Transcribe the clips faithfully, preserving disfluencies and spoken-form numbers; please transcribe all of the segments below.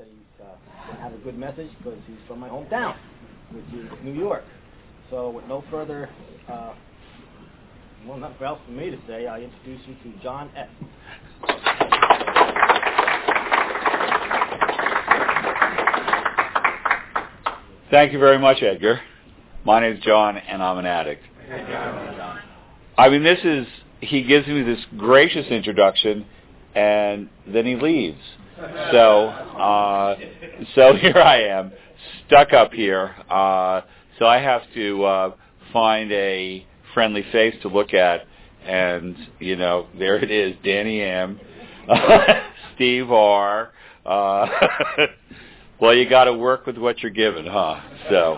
he's uh, going to have a good message because he's from my hometown, which is New York. So with no further, uh, well, nothing else for me to say, I introduce you to John S. Thank you very much, Edgar. My name's John, and I'm an addict. I mean, this is, he gives me this gracious introduction, and then he leaves. So, uh, so here I am, stuck up here. Uh, so I have to uh, find a friendly face to look at, and, you know, there it is, Danny M., Steve R., uh, well, you got to work with what you're given, huh? So,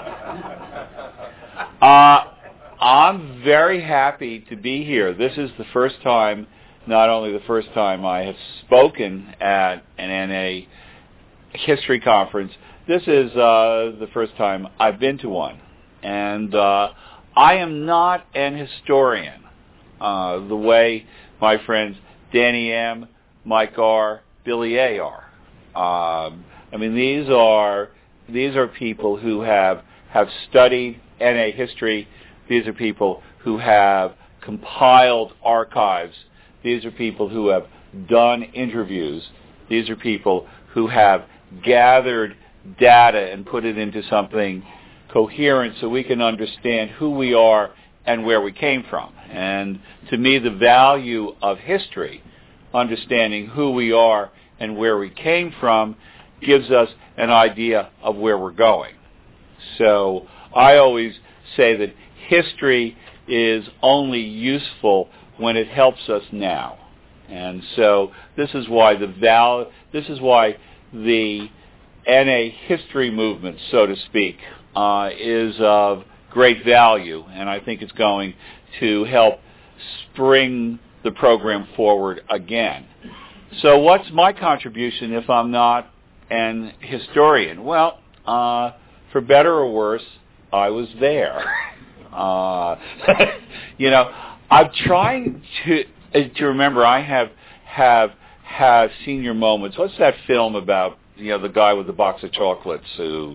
uh, I'm very happy to be here. This is the first time, not only the first time I have spoken at an N A history conference, this is uh, the first time I've been to one. And uh, I am not an historian, uh, the way my friends Danny M., Mike R., Billy A. are. Um, I mean, these are these are people who have have studied N A history. These are people who have compiled archives. These are people who have done interviews. These are people who have gathered data and put it into something coherent so we can understand who we are and where we came from. And to me, the value of history, understanding who we are and where we came from, gives us an idea of where we're going. So I always say that history is only useful when it helps us now. And so this is why the val- this is why the N A history movement, so to speak, uh, is of great value, and I think it's going to help spring the program forward again. So what's my contribution if I'm not an historian? Well, uh, for better or worse, I was there. uh, you know, I'm trying to to remember. I have have have senior moments. What's that film about? You know, the guy with the box of chocolates who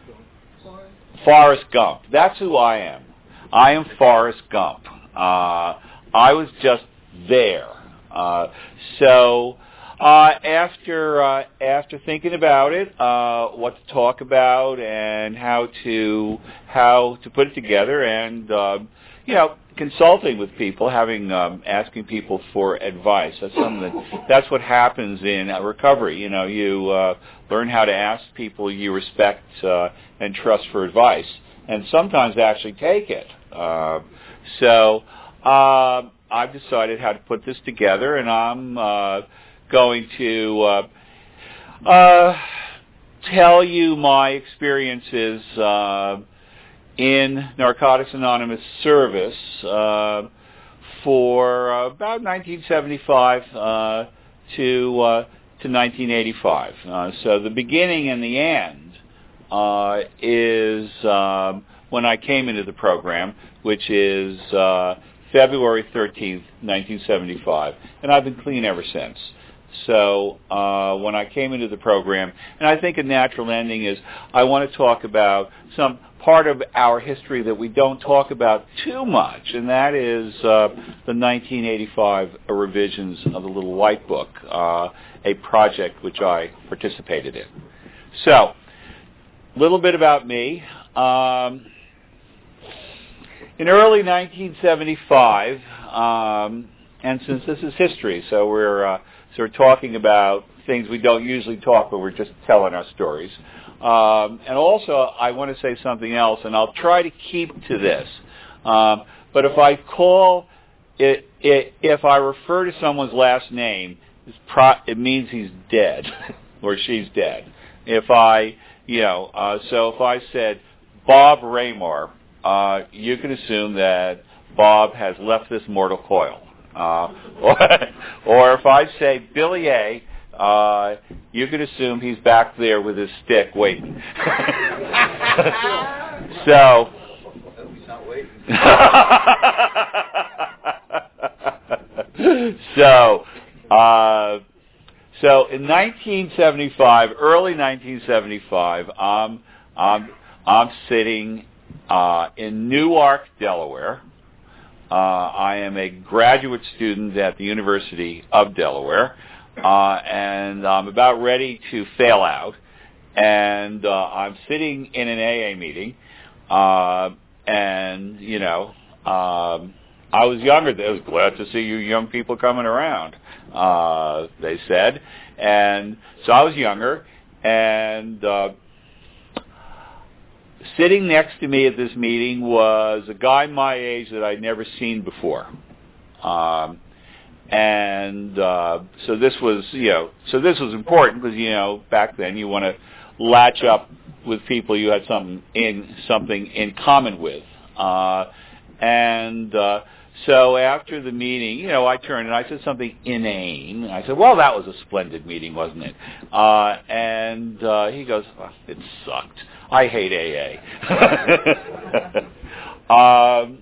Forrest Gump. That's who I am. I am Forrest Gump. Uh, I was just there. Uh, so. Uh, after uh, after thinking about it, uh, what to talk about and how to how to put it together, and uh, you know, consulting with people, having um, asking people for advice. That's something that, that's what happens in uh, recovery. You know, you uh, learn how to ask people you respect uh, and trust for advice, and sometimes actually take it. Uh, so uh, I've decided how to put this together, and I'm. Uh, going to uh, uh, tell you my experiences uh, in Narcotics Anonymous service uh, for uh, about nineteen seventy-five uh, to uh, to nineteen eighty-five. Uh, so the beginning and the end uh, is um, when I came into the program, which is uh, February thirteenth, nineteen seventy-five, and I've been clean ever since. So uh, when I came into the program, and I think a natural ending is I want to talk about some part of our history that we don't talk about too much, and that is uh, the nineteen eighty-five revisions of the Little White Book, uh, a project which I participated in. So, a little bit about me. Um, in early nineteen seventy-five, um, and since this is history, so we're uh, So we're talking about things we don't usually talk, but we're just telling our stories. Um, and also, I want to say something else, and I'll try to keep to this. Um, but if I call it, it, if I refer to someone's last name, it's pro, it means he's dead or she's dead. If I, you know, uh, so if I said Bob Raymore, uh, you can assume that Bob has left this mortal coil. Uh, or, or if I say Billy A., uh, you can assume he's back there with his stick waiting. so, he's not waiting. so, uh, So in nineteen seventy-five, early nineteen seventy-five, I'm, I'm, I'm sitting uh, in Newark, Delaware. Uh, I am a graduate student at the University of Delaware, uh, and I'm about ready to fail out. And uh, I'm sitting in an A A meeting, uh, and, you know, um, I was younger. I was glad to see you young people coming around, uh, they said. And so I was younger, and uh, sitting next to me at this meeting was a guy my age that I'd never seen before. Um, and uh, so this was, you know, so this was important because, you know, back then you want to latch up with people you had something in something in common with. Uh, and uh, so after the meeting, you know, I turned and I said something inane. I said, well, that was a splendid meeting, wasn't it? Uh, and uh, he goes, well, it sucked. I hate A A. um,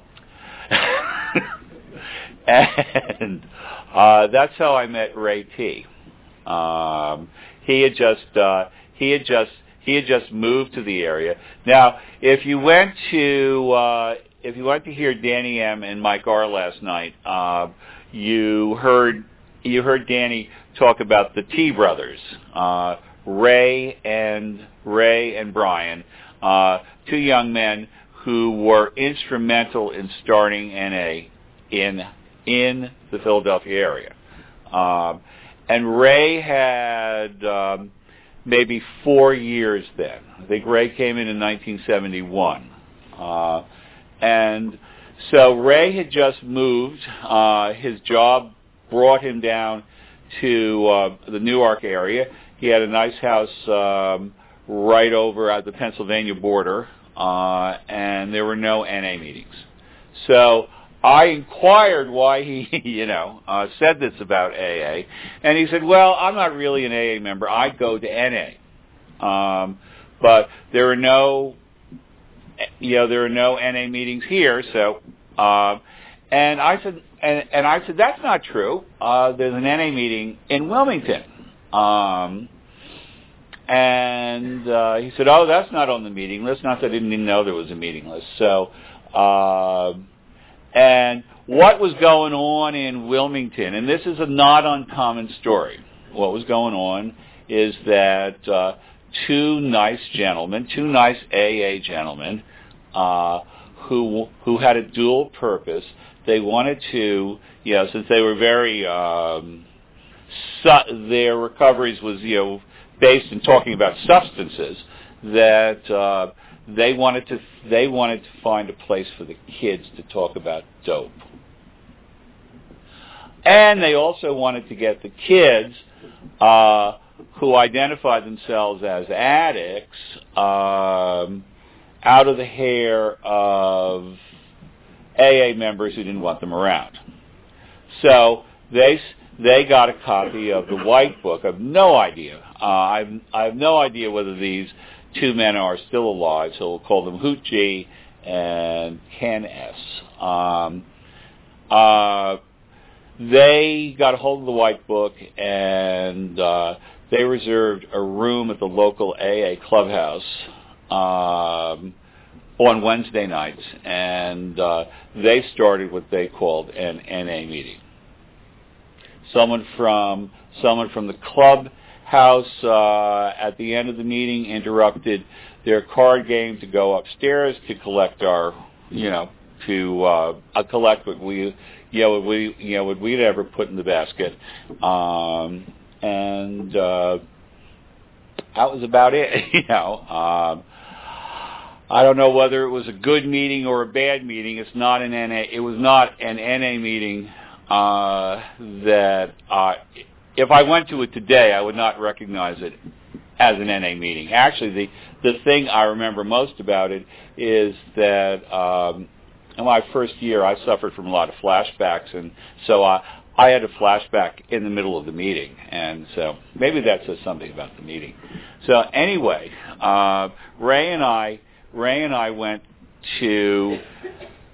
and uh, that's how I met Ray T. Um, he had just uh, he had just he had just moved to the area. Now, if you went to uh, if you went to hear Danny M. and Mike R. last night, uh, you heard you heard Danny talk about the T brothers, uh, Ray and Ray and Brian, uh, two young men who were instrumental in starting N A in in the Philadelphia area. Um, and Ray had um, maybe four years then. I think Ray came in in nineteen seventy-one. Uh, and so Ray had just moved. Uh, his job brought him down to uh, the Newark area. He had a nice house um, right over at the Pennsylvania border, uh, and there were no N A meetings. So I inquired why he, you know, uh, said this about A A, and he said, well, I'm not really an A A member. I go to N A. Um, but there are no, you know, there are no N A meetings here, so, uh, and I said, and, and I said, that's not true. Uh, there's an N A meeting in Wilmington. Um, and uh, he said, oh, that's not on the meeting list. Not that I didn't even know there was a meeting list. So, uh, and what was going on in Wilmington, and this is a not uncommon story. What was going on is that uh, two nice gentlemen, two nice A A gentlemen, uh, who who had a dual purpose. They wanted to, you know, since they were very, um, su- their recoveries was, you know, based in talking about substances, that uh, they wanted to they wanted to find a place for the kids to talk about dope. And they also wanted to get the kids uh, who identified themselves as addicts um, out of the hair of A A members who didn't want them around. So they they got a copy of the White Book. I have no idea. Uh, I've, I have no idea whether these two men are still alive, so we'll call them Hoot G and Ken S. Um, uh, they got a hold of the White Book, and uh, they reserved a room at the local A A clubhouse um, on Wednesday nights, and uh, they started what they called an N A meeting. Someone from someone from the clubhouse uh, at the end of the meeting interrupted their card game to go upstairs to collect our, you know, to uh, uh, collect what we, you know, what we, you know, what we'd ever put in the basket, um, and uh, that was about it. You know, um, I don't know whether it was a good meeting or a bad meeting. It's not an N A. It was not an N A meeting uh, that uh, if I went to it today, I would not recognize it as an N A meeting. Actually, the the thing I remember most about it is that um, in my first year, I suffered from a lot of flashbacks, and so I I had a flashback in the middle of the meeting, and so maybe that says something about the meeting. So anyway, uh, Ray and I Ray and I went to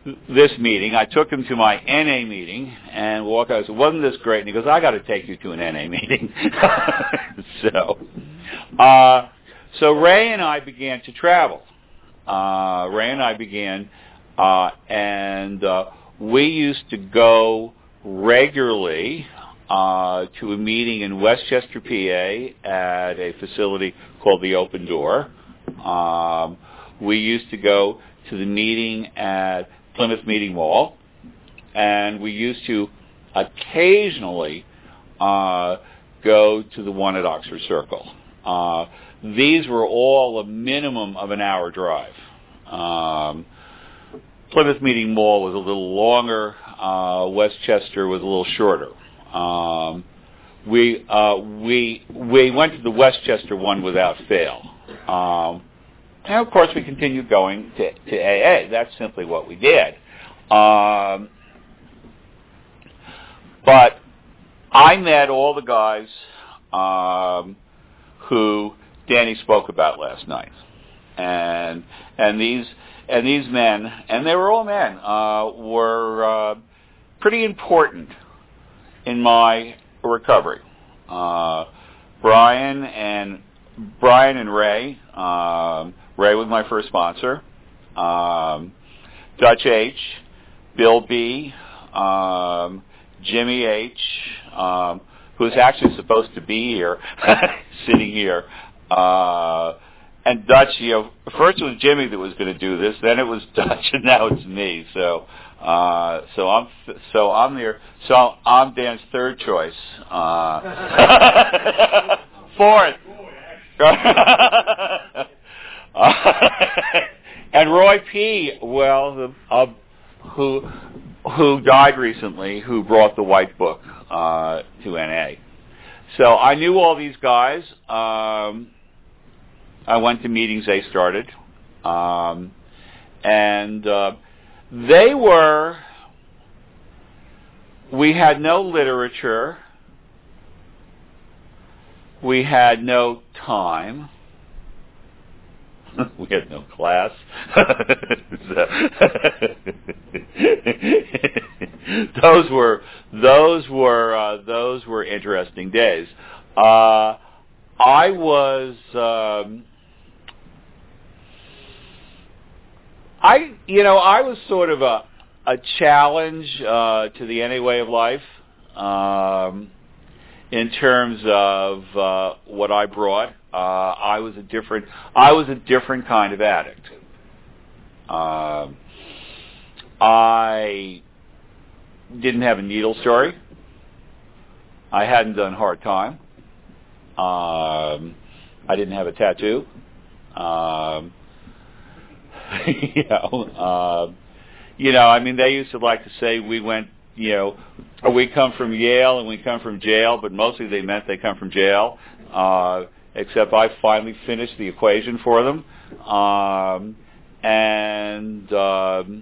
this meeting. I took him to my N A meeting, and walk out. I said, "Wasn't this great?" And he goes, "I got to take you to an N A meeting." so, uh, so Ray and I began to travel. Uh, Ray and I began, uh, and uh, we used to go regularly uh, to a meeting in Westchester, P A, at a facility called the Open Door. Um, we used to go to the meeting at Plymouth Meeting Mall, and we used to occasionally uh, go to the one at Oxford Circle. Uh, these were all a minimum of an hour drive. Um, Plymouth Meeting Mall was a little longer. Uh, Westchester was a little shorter. Um, we uh, we we went to the Westchester one without fail. Um, and of course, we continued going to, to A A. That's simply what we did. Um, but I met all the guys um, who Danny spoke about last night, and and these and these men, and they were all men, uh, were uh, pretty important in my recovery. Uh, Brian and Brian and Ray. Um, Ray was my first sponsor. Um, Dutch H, Bill B, um, Jimmy H, um, who's actually supposed to be here, sitting here. Uh, and Dutch, you know, first it was Jimmy that was going to do this, then it was Dutch, and now it's me. So, uh, so I'm, so I'm there. So I'm Dan's third choice. Uh, fourth. uh, and Roy P. Well, the, uh, who who died recently, who brought the White Book uh, to N A. So I knew all these guys. Um, I went to meetings they started, um, and uh, they were. We had no literature. We had no time. We had no class. those were those were uh, those were interesting days. Uh, I was um, I you know I was sort of a a challenge uh, to the N A way of life. Um, in terms of uh, what I brought. Uh, I was a different. I was a different kind of addict. Uh, I didn't have a needle story. I hadn't done hard time. Um, I didn't have a tattoo. Um, you know. Uh, you know. I mean, they used to like to say we went. You know, we come from Yale and we come from jail, but mostly they meant they come from jail. Uh, except I finally finished the equation for them. Um, and um,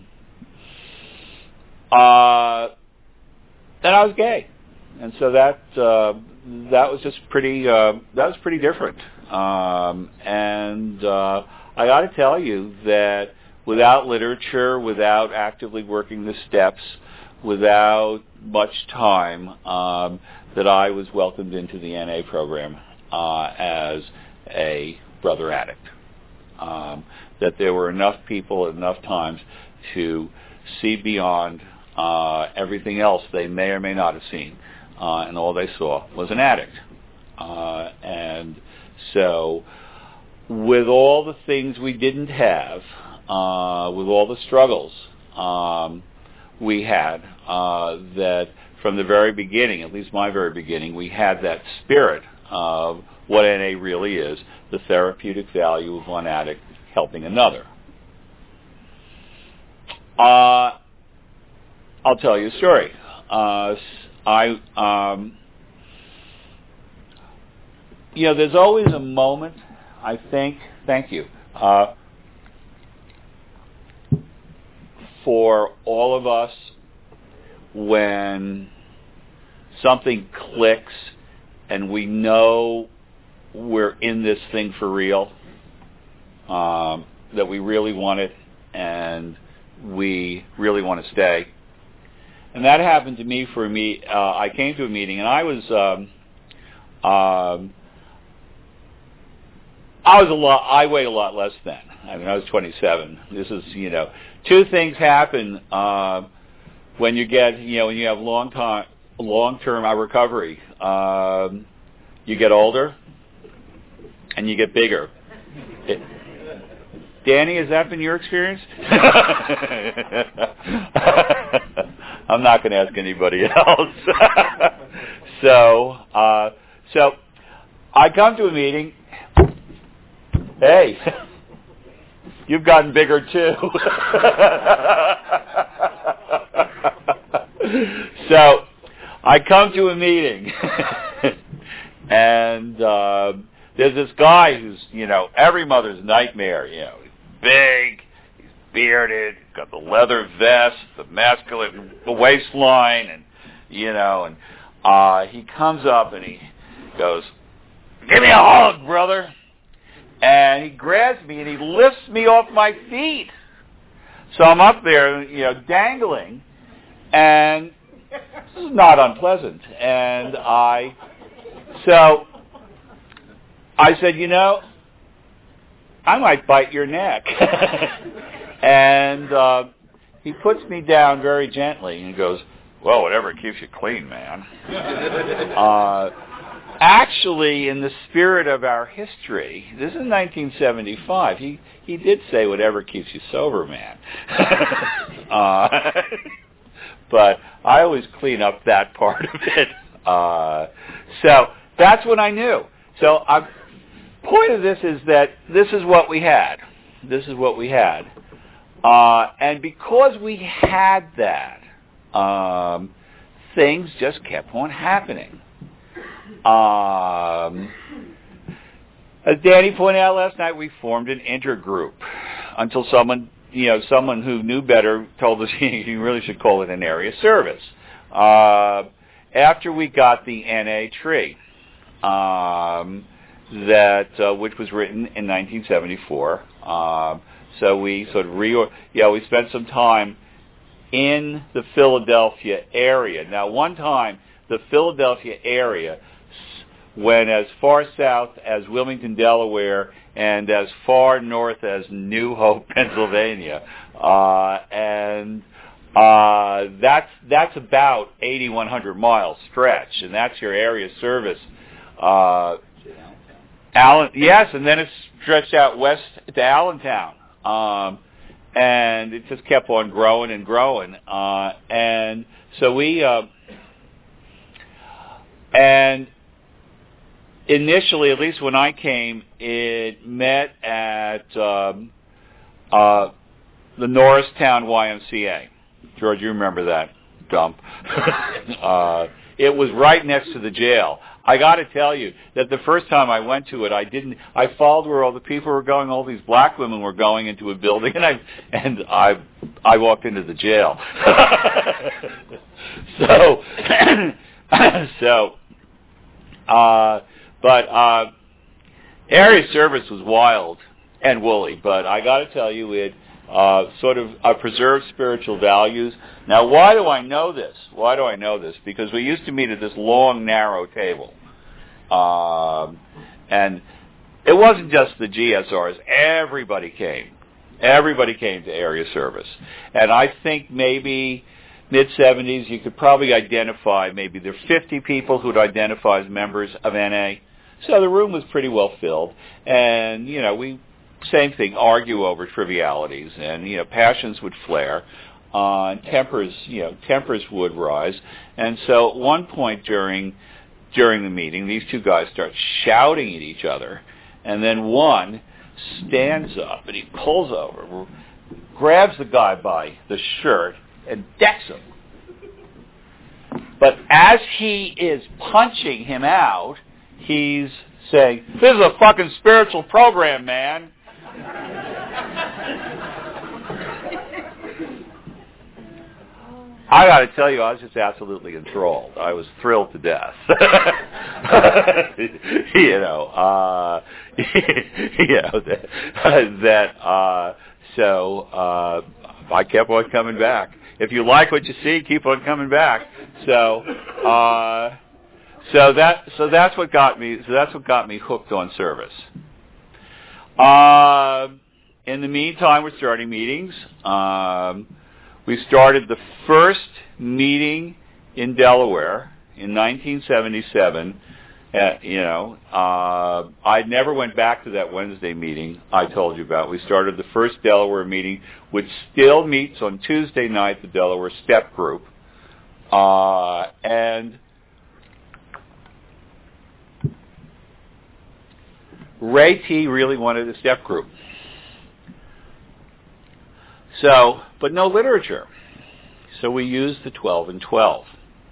uh, then I was gay. And so that uh, that was just pretty, uh, that was pretty different. Um, and uh, I got to tell you that without literature, without actively working the steps, without much time, um, that I was welcomed into the N A program uh, as a brother addict. Um, that there were enough people at enough times to see beyond uh, everything else they may or may not have seen, uh, and all they saw was an addict. Uh, and so with all the things we didn't have, uh, with all the struggles, um, we had, uh, that from the very beginning, at least my very beginning, we had that spirit of what N A really is, the therapeutic value of one addict helping another. Uh, I'll tell you a story. Uh, I, um, you know, there's always a moment, I think, thank you, uh, for all of us when something clicks and we know we're in this thing for real, um, that we really want it, and we really want to stay. And that happened to me for me. Uh, I came to a meeting, and I was, um, um, I was a lot. I weighed a lot less then. I mean, I was twenty-seven. This is, you know, two things happen uh, when you get, you know, when you have long time, long-term recovery. Um, you get older, and you get bigger. It, Danny, has that been your experience? I'm not going to ask anybody else. so, uh, so I come to a meeting. Hey, you've gotten bigger too. So, I come to a meeting, and uh, there's this guy who's, you know, every mother's nightmare. You know, he's big, he's bearded, got the leather vest, the masculine the waistline, and you know, and uh, he comes up and he goes, "Give me a hug, brother." And he grabs me and he lifts me off my feet. So I'm up there, you know, dangling, and this is not unpleasant. And I, so I said, you know, I might bite your neck. And uh, he puts me down very gently and he goes, well, whatever keeps you clean, man. uh, Actually, in the spirit of our history, this is nineteen seventy-five, he, he did say, whatever keeps you sober, man. uh, but I always clean up that part of it. Uh, so that's what I knew. So the point of this is that this is what we had. This is what we had. Uh, and because we had that, um, things just kept on happening. Um, as Danny pointed out last night, we formed an intergroup until someone, you know, someone who knew better told us you really should call it an area service. Uh, after we got the N A tree, um, that uh, which was written in nineteen seventy-four, uh, so we sort of re, yeah, we spent some time in the Philadelphia area. Now, one time, the Philadelphia area went as far south as Wilmington, Delaware, and as far north as New Hope, Pennsylvania, uh, and uh, that's that's about eighty-one hundred mile stretch, and that's your area service. Uh, Allen, yes, and then it stretched out west to Allentown, um, and it just kept on growing and growing, uh, and so we. Uh, And initially, at least when I came, it met at um, uh, the Norristown Y M C A. George, you remember that dump. uh, it was right next to the jail. I got to tell you that the first time I went to it, I didn't. I followed where all the people were going. All these black women were going into a building, and I and I I walked into the jail. so so. Uh, but uh, area service was wild and woolly, but I got to tell you, it uh, sort of uh, preserved spiritual values. Now, why do I know this? Why do I know this? Because we used to meet at this long, narrow table, um, and it wasn't just the G S Rs. Everybody came. Everybody came to area service, and I think maybe mid-seventies, you could probably identify, maybe there are fifty people who would identify as members of N A. So the room was pretty well filled. And, you know, we, same thing, argue over trivialities. And, you know, passions would flare. Uh, and tempers, you know, tempers would rise. And so at one point during, during the meeting, these two guys start shouting at each other. And then one stands up and he pulls over, grabs the guy by the shirt, and decks him. But as he is punching him out, he's saying, "This is a fucking spiritual program, man." I got to tell you, I was just absolutely enthralled. I was thrilled to death. you know, uh, you know that. that uh, so. Uh, I kept on coming back. If you like what you see, keep on coming back. So, uh, so that so that's what got me. So that's what got me hooked on service. Uh, in the meantime, we're starting meetings. Um, we started the first meeting in Delaware in nineteen seventy-seven. Uh, you know, uh, I never went back to that Wednesday meeting I told you about. We started the first Delaware meeting, which still meets on Tuesday night, the Delaware Step Group. Uh, and Ray T. really wanted a step group. So, but no literature. So we used the twelve and twelve.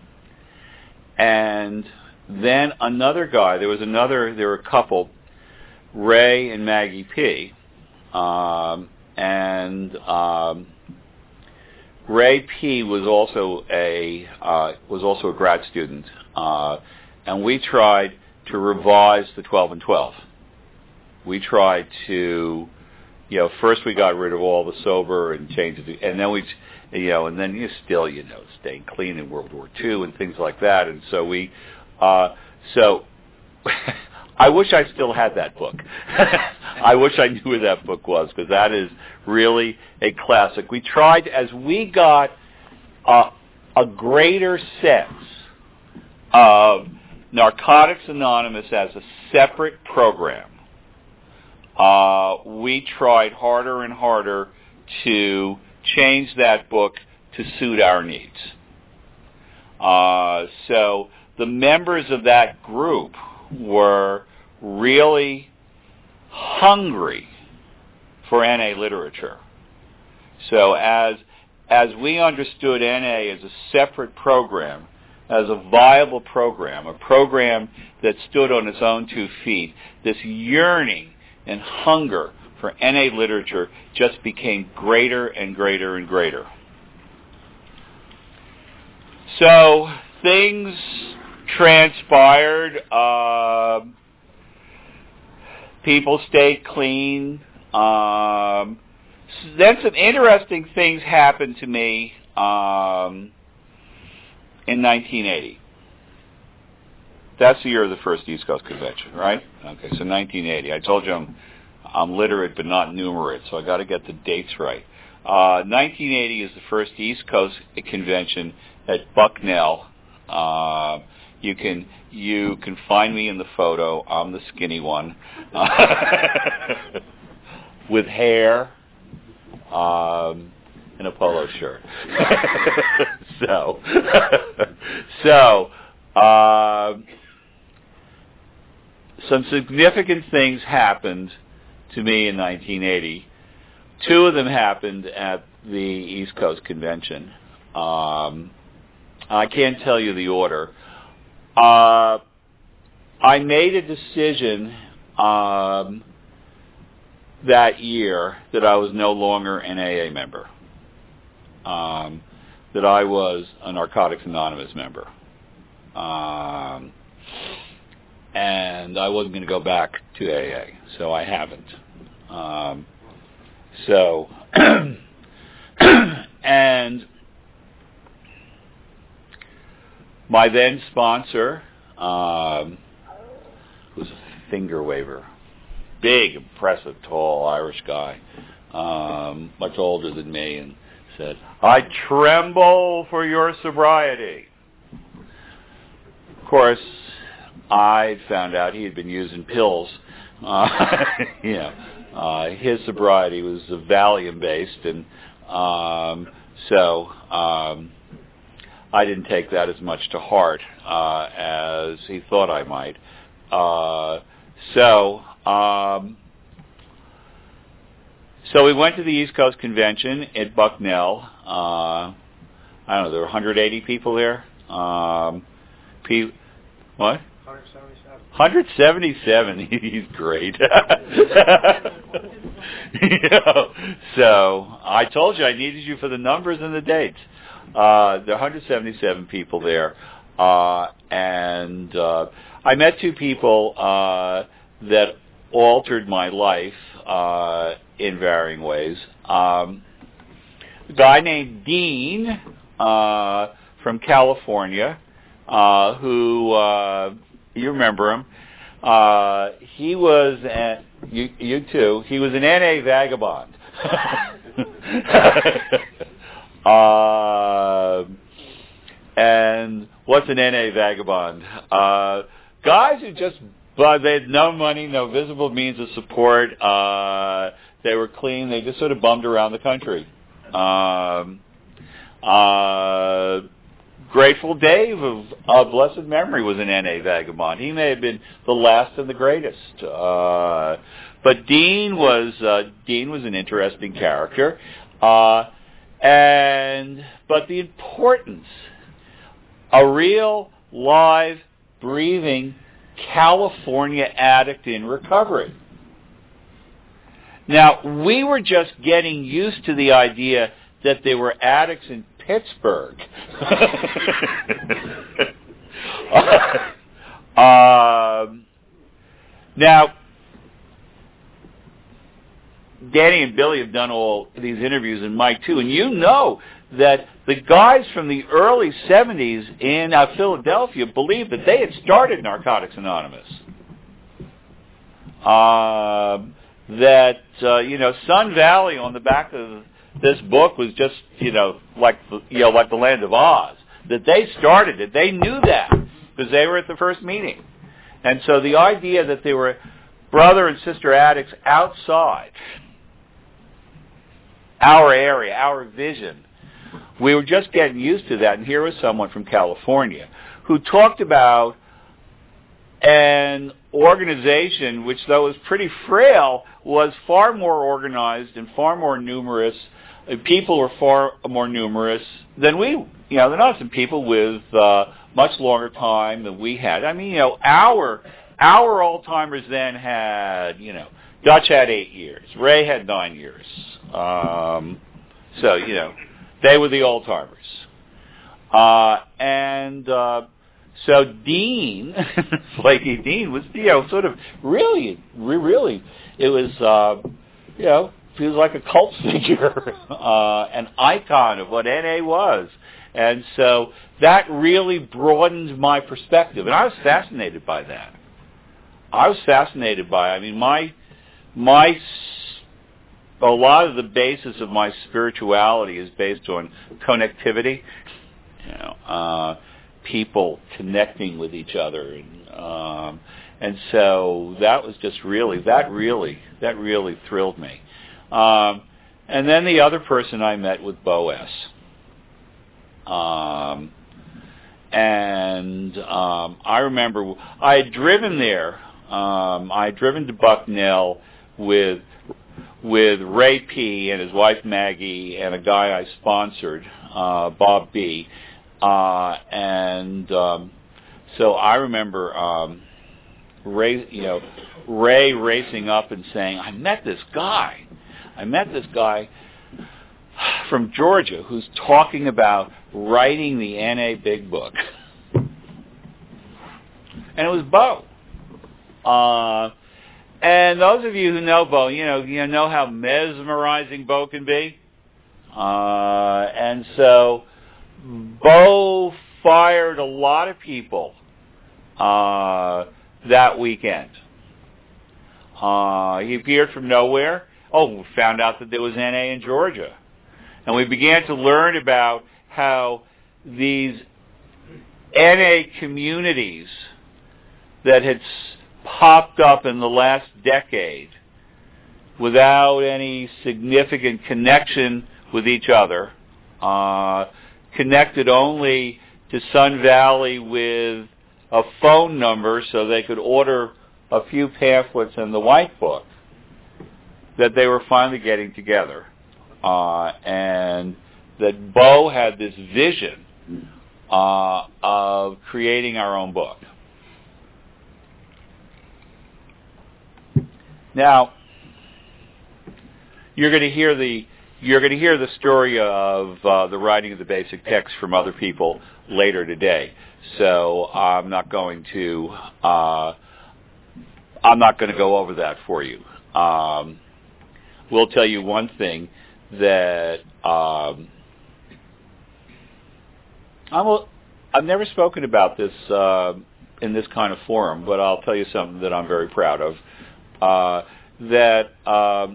And then another guy, there was another, there were a couple, Ray and Maggie P. Um, and um, Ray P. was also a uh, was also a grad student, uh, and we tried to revise the twelve and twelve. We tried to, you know, first we got rid of all the sober and changed it, and then we, you know, and then you still, you know, staying clean in World War Two and things like that, and so we. Uh, so, I wish I still had that book. I wish I knew where that book was, because that is really a classic. We tried, as we got uh, a greater sense of Narcotics Anonymous as a separate program, uh, we tried harder and harder to change that book to suit our needs. Uh, so, the members of that group were really hungry for N A literature. So as as we understood N A as a separate program, as a viable program, a program that stood on its own two feet, this yearning and hunger for N A literature just became greater and greater and greater. So things transpired. Uh, people stayed clean. Um, then some interesting things happened to me um, in nineteen eighty. That's the year of the first East Coast Convention, right? Okay, so nineteen eighty. I told you I'm, I'm literate but not numerate, so I got to get the dates right. Uh, nineteen eighty is the first East Coast Convention at Bucknell. Uh, You can you can find me in the photo. I'm the skinny one with hair um, and a polo shirt. so so uh, some significant things happened to me in nineteen eighty. Two of them happened at the East Coast Convention. Um, I can't tell you the order. Uh, I made a decision um, that year that I was no longer an A A member, um, that I was a Narcotics Anonymous member, um, and I wasn't going to go back to A A, so I haven't. Um, so, and my then sponsor, um, who was a finger waver, big, impressive, tall Irish guy, um, much older than me, and said, "I tremble for your sobriety." Of course, I found out he had been using pills. Uh, you know, uh, his sobriety was Valium-based, and um, so um, I didn't take that as much to heart uh, as he thought I might. Uh, so, um, so we went to the East Coast Convention at Bucknell. Uh, I don't know, there were one hundred eighty people there. Um, P- what? one seventy-seven. one hundred seventy-seven. He's great. You know, so I told you I needed you for the numbers and the dates. Uh, there are one hundred seventy-seven people there, uh, and uh, I met two people uh, that altered my life uh, in varying ways. Um, a guy named Dean uh, from California, uh, who, uh, you remember him. Uh, he was, a, you, you too, he was an N A vagabond. uh, and what's an N A vagabond? Uh, guys who just, but they had no money, no visible means of support. Uh, they were clean. They just sort of bummed around the country. Um, uh, Grateful Dave of uh, blessed memory was an N A vagabond. He may have been the last and the greatest. Uh, but Dean was uh, Dean was an interesting character. Uh, and but the importance, a real, live, breathing California addict in recovery. Now, we were just getting used to the idea that there were addicts in Pittsburgh. um, now, Danny and Billy have done all these interviews, and Mike too, and you know that the guys from the early seventies in uh, Philadelphia believed that they had started Narcotics Anonymous. Uh, that, uh, you know, Sun Valley on the back of this book was just, you know, like, you know, like the Land of Oz. That they started it. They knew that because they were at the first meeting. And so the idea that they were brother and sister addicts outside our area, our vision, we were just getting used to that. And here was someone from California who talked about an organization which, though was pretty frail, was far more organized and far more numerous. People were far more numerous than we, you know, than us, and people with uh, much longer time than we had. I mean, you know, our our old-timers then had, you know, Dutch had eight years, Ray had nine years. Um, so, you know, they were the old-timers. Uh, and uh, so Dean, Flaky Dean, was, you know, sort of really, really, it was, uh, you know, he was like a cult figure, uh, an icon of what N A was. And so that really broadened my perspective. And I was fascinated by that. I was fascinated by it. I mean, my, my, a lot of the basis of my spirituality is based on connectivity, you know, uh, people connecting with each other. And, um, and so that was just really, that really, that really thrilled me. Um, and then the other person I met was Bo S. Um, and um, I remember I had driven there. Um, I had driven to Bucknell with with Ray P. and his wife Maggie and a guy I sponsored, uh, Bob B. Uh, and um, so I remember um, Ray, you know, Ray racing up and saying, "I met this guy." I met this guy from Georgia who's talking about writing the N A Big Book. And it was Bo. Uh, and those of you who know Bo, you know, you know how mesmerizing Bo can be. Uh, and so Bo fired a lot of people uh, that weekend. Uh, he appeared from nowhere. Oh, we found out that there was N A in Georgia. And we began to learn about how these N A communities that had popped up in the last decade without any significant connection with each other, uh, connected only to Sun Valley with a phone number so they could order a few pamphlets in the White Book, that they were finally getting together, uh, and that Bo had this vision uh, of creating our own book. Now, you're going to hear the you're going to hear the story of uh, the writing of the basic text from other people later today. So I'm not going to uh, I'm not going to go over that for you. Um, We'll tell you one thing, that um, I'm a, I've never spoken about this uh, in this kind of forum, but I'll tell you something that I'm very proud of. Uh, that um,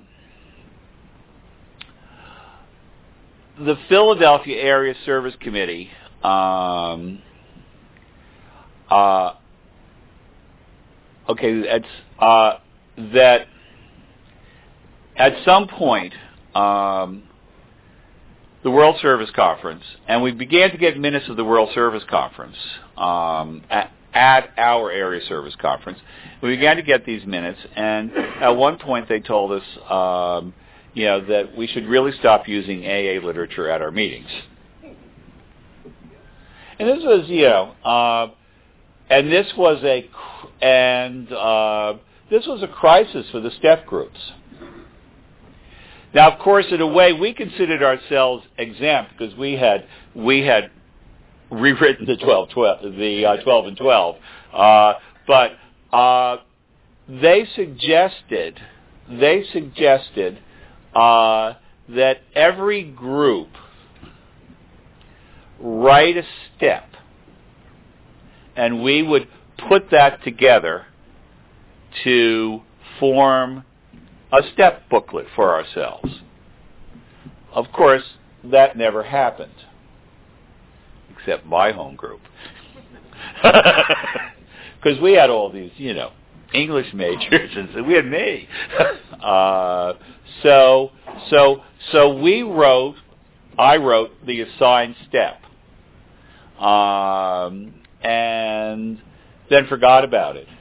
the Philadelphia Area Service Committee um, uh, okay, it's uh, that at some point, um, the World Service Conference, and we began to get minutes of the World Service Conference um, at, at our Area Service Conference. We began to get these minutes, and at one point they told us, um, you know, that we should really stop using A A literature at our meetings. And this was, you know, uh, and this was a, and uh, this was a crisis for the STEP groups. Now, of course, in a way, we considered ourselves exempt because we had we had rewritten the twelve, twelve the uh, twelve and twelve, uh, but uh, they suggested they suggested uh, that every group write a step, and we would put that together to form a step booklet for ourselves. Of course, that never happened, except my home group. Because we had all these, you know, English majors, and so we had me. uh, so, so, so we wrote, I wrote the assigned step, um, and then forgot about it.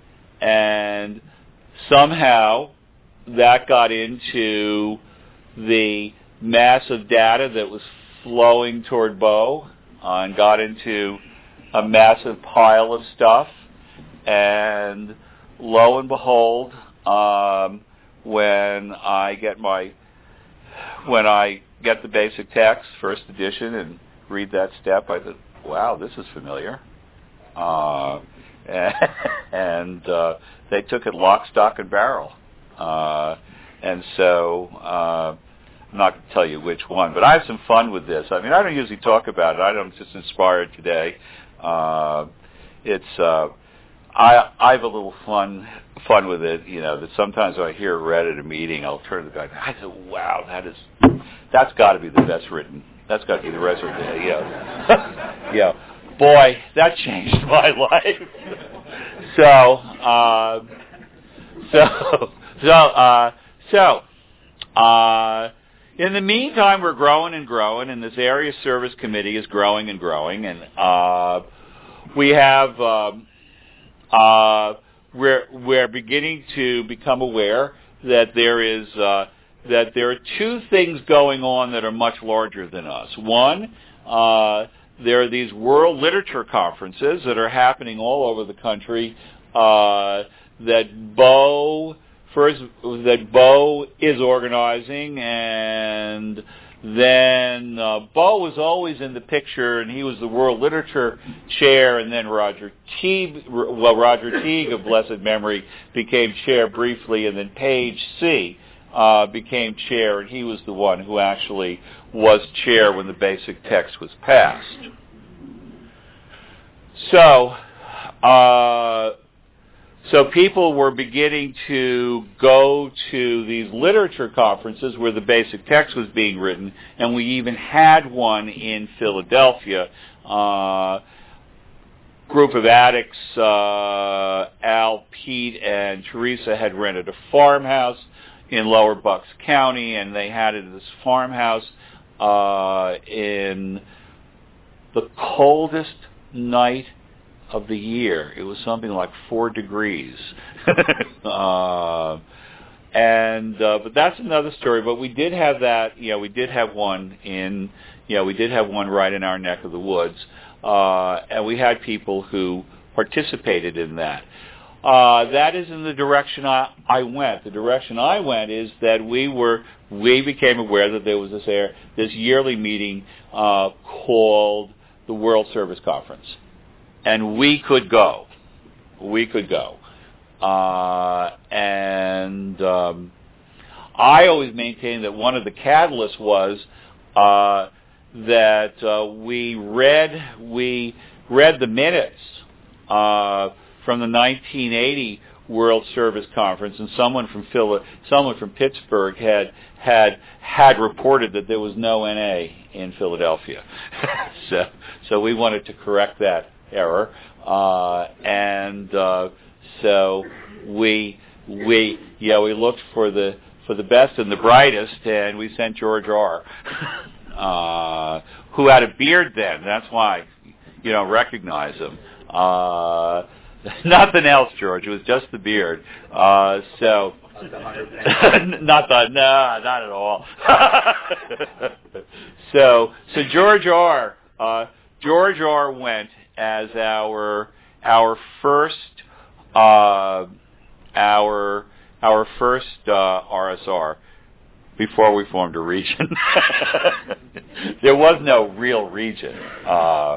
And somehow that got into the massive data that was flowing toward Bo, uh, and got into a massive pile of stuff. And lo and behold, um, when I get my when I get the basic text, first edition, and read that step, I thought, "Wow, this is familiar." Uh, and uh, they took it lock, stock, and barrel. Uh, and so, uh, I'm not going to tell you which one, but I have some fun with this. I mean, I don't usually talk about it. I'm just inspired today. Uh, it's, uh, I, I have a little fun, fun with it, you know, that sometimes when I hear it read at a meeting, I'll turn to the guy, I say, wow, that is, that's got to be the best written. That's got to be the rest of the day, you know. You know, boy, that changed my life. So, uh, so, So, uh, so, uh, in the meantime, we're growing and growing, and this area service committee is growing and growing, and uh, we have, um, uh, we're we're beginning to become aware that there is uh, that there are two things going on that are much larger than us. One, uh, there are these world literature conferences that are happening all over the country uh, that Bo. First, that Bo is organizing, and then uh, Bo was always in the picture, and he was the World Literature Chair, and then Roger Teague, well, Roger Teague of blessed memory became chair briefly, and then Page C. Uh, became chair, and he was the one who actually was chair when the basic text was passed. So, uh, So people were beginning to go to these literature conferences where the basic text was being written, and we even had one in Philadelphia. Uh, group of addicts, uh, Al, Pete, and Teresa had rented a farmhouse in Lower Bucks County, and they had it at this farmhouse uh, in the coldest night of the year. It was something like four degrees. uh, and uh, but that's another story. But we did have that, you know, we did have one in, you know, we did have one right in our neck of the woods. Uh, and we had people who participated in that. Uh, that is in the direction I, I went. The direction I went is that we were, we became aware that there was this, air, this yearly meeting uh, called the World Service Conference. And we could go. We could go. Uh, and um, I always maintained that one of the catalysts was uh, that uh, we read we read the minutes uh, from the nineteen eighty World Service Conference, and someone from Phil, someone from Pittsburgh had had had reported that there was no N A in Philadelphia. so so we wanted to correct that error, uh, and uh, so we we yeah we looked for the for the best and the brightest, and we sent George R. uh, who had a beard then. That's why you don't recognize him. Uh, nothing else, George. It was just the beard. Uh, so, not the no, not at all. so, so George R. Uh, George R. went as our our first uh, our our first uh, R S R before we formed a region. There was no real region. Uh,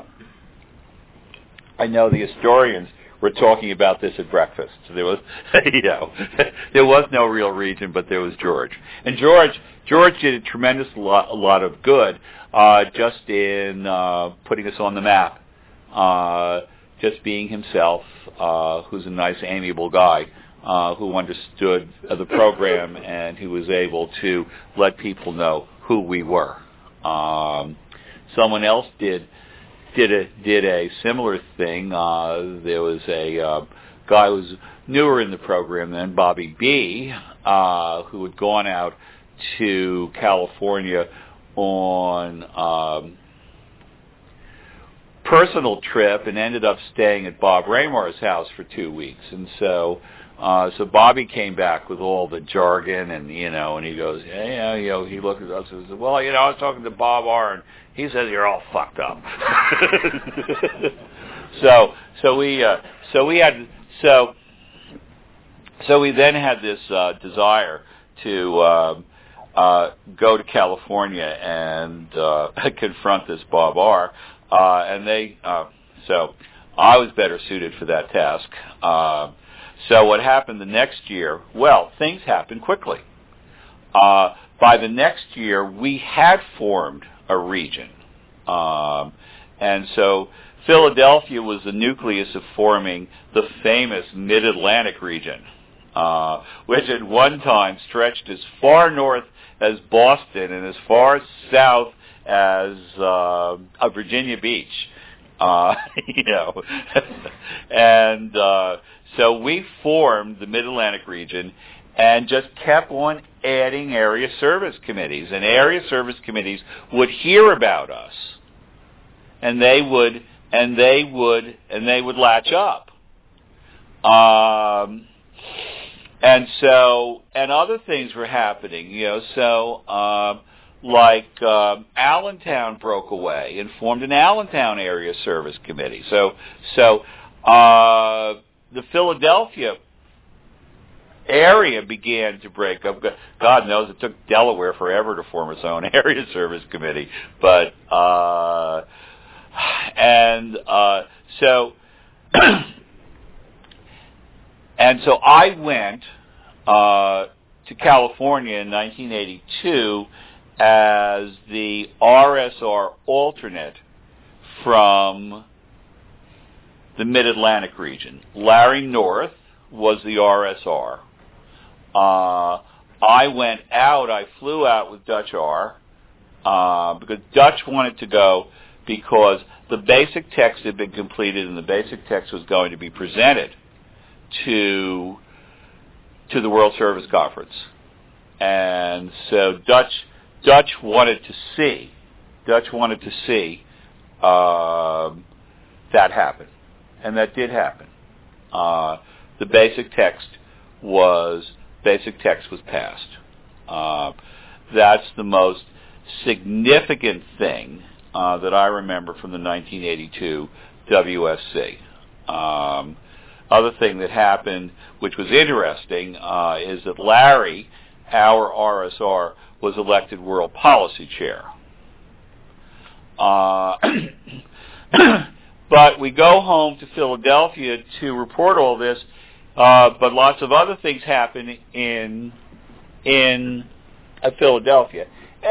I know the historians were talking about this at breakfast. There was, you know, there was no real region, but there was George. And George, George did a tremendous lot, a lot of good, uh, just in uh, putting us on the map, uh, just being himself, uh, who's a nice, amiable guy, uh, who understood uh, the program and who was able to let people know who we were. Um, someone else did. Did a did a similar thing. Uh, there was a uh, guy who was newer in the program then, Bobby B., uh, who had gone out to California on um, personal trip and ended up staying at Bob Raymar's house for two weeks. And so, uh, so Bobby came back with all the jargon, and you know, and he goes, yeah, you know, he looked at us and said, well, you know, I was talking to Bob R. and he says you're all fucked up. so, so we, uh, so we had, so, so we then had this uh, desire to uh, uh, go to California and uh, confront this Bob R. Uh, and they, uh, so I was better suited for that task. Uh, so what happened the next year? Well, things happened quickly. Uh, by the next year, we had formed a region. Um, and so Philadelphia was the nucleus of forming the famous Mid-Atlantic region, uh, which at one time stretched as far north as Boston and as far south as uh, Virginia Beach. Uh, you know, and uh, so we formed the Mid-Atlantic region and just kept on adding area service committees. And area service committees would hear about us, and they would, and they would, and they would latch up. Um, and so, and other things were happening, you know. So, um, like um, Allentown broke away and formed an Allentown area service committee. So, so uh, the Philadelphia area began to break up. God knows it took Delaware forever to form its own area service committee. But, uh, and uh, so, and so I went uh, to California in nineteen eighty-two as the R S R alternate from the Mid-Atlantic region. Larry North was the R S R. Uh, I went out, I flew out with Dutch R, uh, because Dutch wanted to go because the basic text had been completed and the basic text was going to be presented to to the World Service Conference. And so Dutch Dutch wanted to see, Dutch wanted to see um, that happen. And that did happen. Uh, the basic text was basic text was passed. Uh, that's the most significant thing uh, that I remember from the nineteen eighty-two W S C. Um, other thing that happened, which was interesting, uh, is that Larry, our R S R, was elected World Policy Chair. Uh, but we go home to Philadelphia to report all this. Uh, but lots of other things happen in in uh, Philadelphia.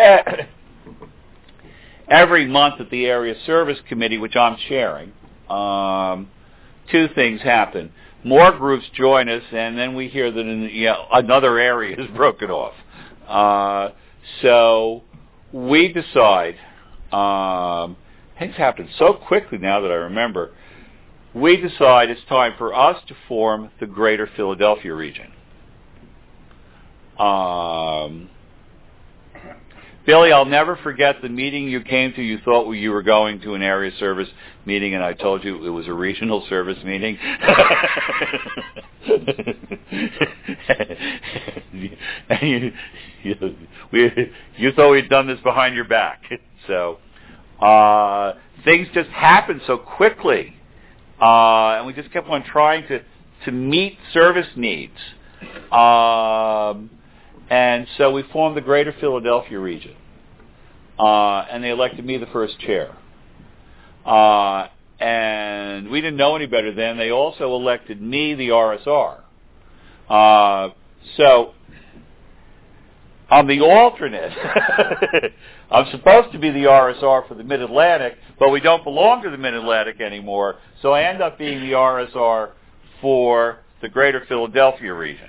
Every month at the Area Service Committee, which I'm chairing, um, two things happen. More groups join us, and then we hear that in, you know, another area is broken off. Uh, so we decide, um, things happen so quickly now that I remember, we decide it's time for us to form the Greater Philadelphia region. Um, Billy, I'll never forget the meeting you came to. You thought you were going to an area service meeting, and I told you it was a regional service meeting. and you, you, we, you thought we'd done this behind your back. So uh, things just happened so quickly, uh, and we just kept on trying to, to meet service needs. Um, And so we formed the Greater Philadelphia region, uh, and they elected me the first chair. Uh, and we didn't know any better then. They also elected me the R S R. Uh, so I'm the alternate. I'm supposed to be the R S R for the Mid-Atlantic, but we don't belong to the Mid-Atlantic anymore. So I end up being the R S R for the Greater Philadelphia region.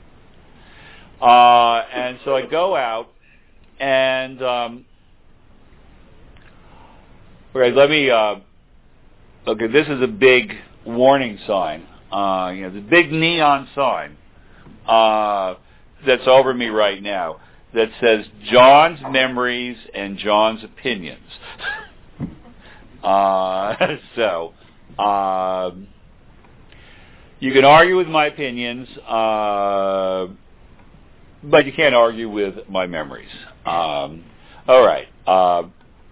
Uh, and so I go out, and um, okay, let me. Uh, okay, this is a big warning sign. Uh, you know, the big neon sign uh, that's over me right now that says John's memories and John's opinions. uh, so uh, you can argue with my opinions. Uh, But you can't argue with my memories. Um, all right. Uh,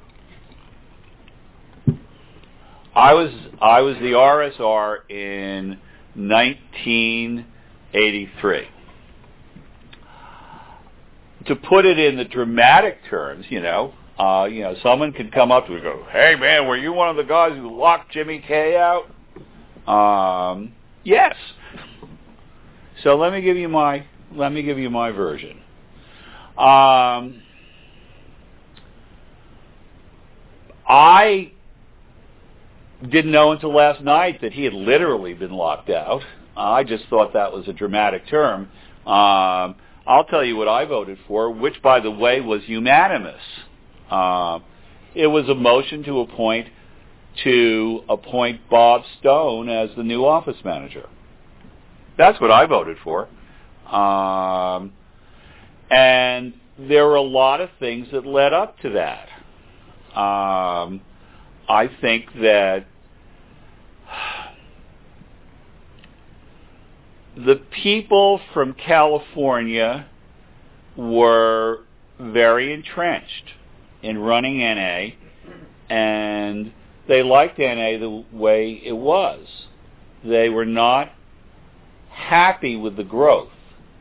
I was I was the R S R in nineteen eighty-three. To put it in the dramatic terms, you know, uh, you know, someone could come up to me and go, "Hey, man, were you one of the guys who locked Jimmy Kay out?" Um, yes. So let me give you my. Let me give you my version. Um, I didn't know until last night that he had literally been locked out. I just thought that was a dramatic term. Um, I'll tell you what I voted for, which, by the way, was unanimous. Uh, it was a motion to appoint to appoint Bob Stone as the new office manager. That's what I voted for. Um, and there were a lot of things that led up to that. Um, I think that the people from California were very entrenched in running N A, and they liked N A the way it was. They were not happy with the growth.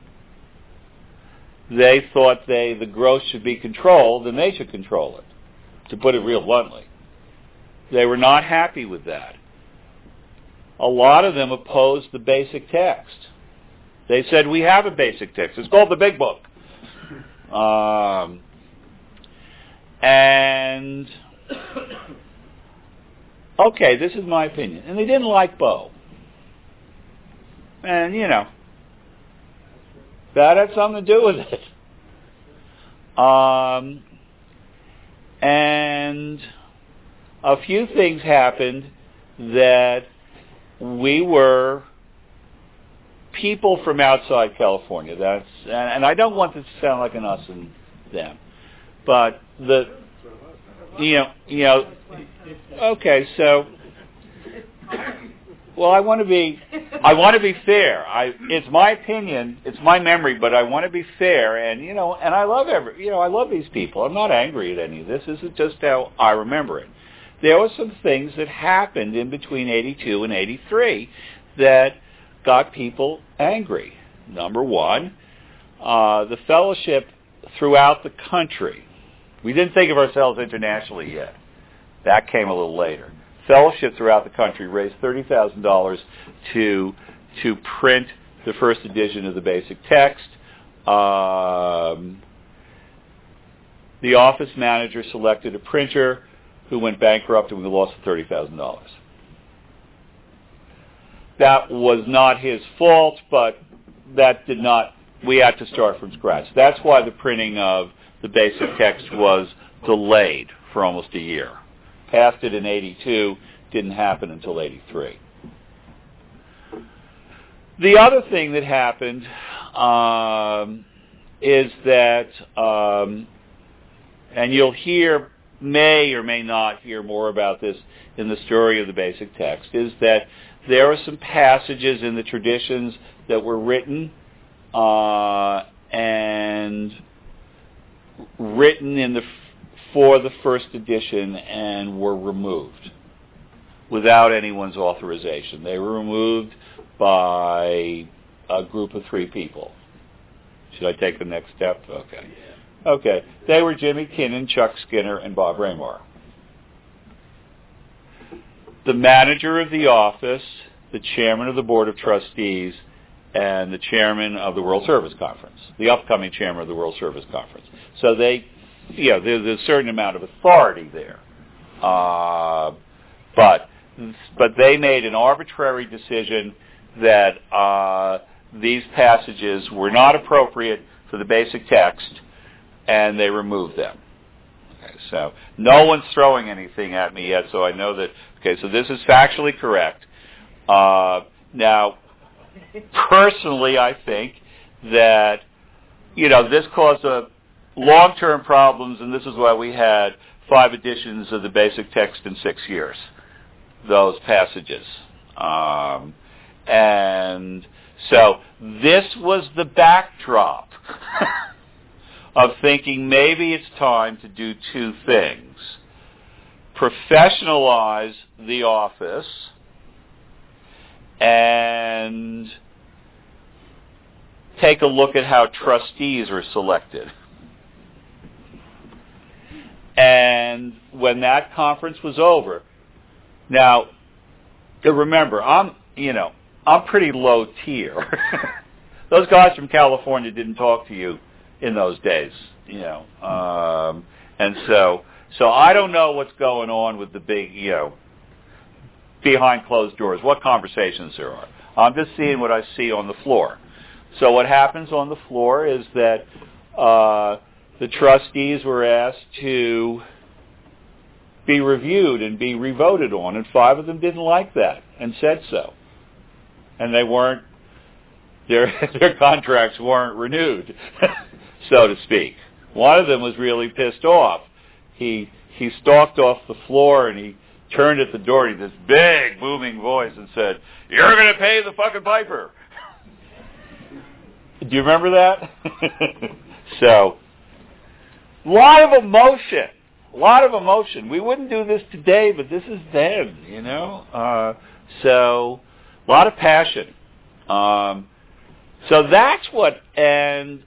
They thought they the growth should be controlled, and they should control it, to put it real bluntly. They were not happy with that. A lot of them opposed the basic text. They said, we have a basic text. It's called the Big Book. Um, and, okay, this is my opinion. And they didn't like Bo. And, you know, that had something to do with it. Um, and a few things happened that we were people from outside California. That's and, and I don't want this to sound like an us and them, but the you know you know okay so. Well, I want to be, I want to be fair. I, it's my opinion, it's my memory, but I want to be fair, and you know, and I love every, you know, I love these people. I'm not angry at any of this. This is just how I remember it. There were some things that happened in between eighty-two and eighty-three that got people angry. Number one, uh, the fellowship throughout the country. We didn't think of ourselves internationally yet. That came a little later. Fellowship throughout the country raised thirty thousand dollars to to print the first edition of the basic text. Uh, um, the office manager selected a printer who went bankrupt and we lost thirty thousand dollars. That was not his fault, but that did not, we had to start from scratch. That's why the printing of the basic text was delayed for almost a year. Passed it in eighty-two, didn't happen until eighty-three. The other thing that happened um, is that, um, and you'll hear, may or may not hear more about this in the story of the basic text, is that there are some passages in the traditions that were written uh, and written in the for the first edition and were removed without anyone's authorization. They were removed by a group of three people. Should I take the next step? Okay. Okay. They were Jimmy Kinnan, Chuck Skinner, and Bob Raymore. The manager of the office, the chairman of the board of trustees, and the chairman of the World Service Conference, the upcoming chairman of the World Service Conference. So they, you know, there's a certain amount of authority there. Uh, but but they made an arbitrary decision that uh, these passages were not appropriate for the basic text, and they removed them. Okay, so no one's throwing anything at me yet, so I know that, okay, so this is factually correct. Uh, now, personally, I think that, you know, this caused a long-term problems, and this is why we had five editions of the basic text in six years, those passages. Um, and so this was the backdrop of thinking maybe it's time to do two things. Professionalize the office and take a look at how trustees are selected. And when that conference was over, now, remember, I'm, you know, I'm pretty low tier. Those guys from California didn't talk to you in those days, you know. Um, and so, so I don't know what's going on with the big, you know, behind closed doors, what conversations there are. I'm just seeing what I see on the floor. So what happens on the floor is that uh, the trustees were asked to be reviewed and be revoted on, and five of them didn't like that and said so. And they weren't, their their contracts weren't renewed, so to speak. One of them was really pissed off. He he stalked off the floor and he turned at the door in this big booming voice and said, "You're going to pay the fucking piper." Do you remember that? So, a lot of emotion. A lot of emotion. We wouldn't do this today, but this is then, you know? Uh, so, a lot of passion. Um, so that's what, and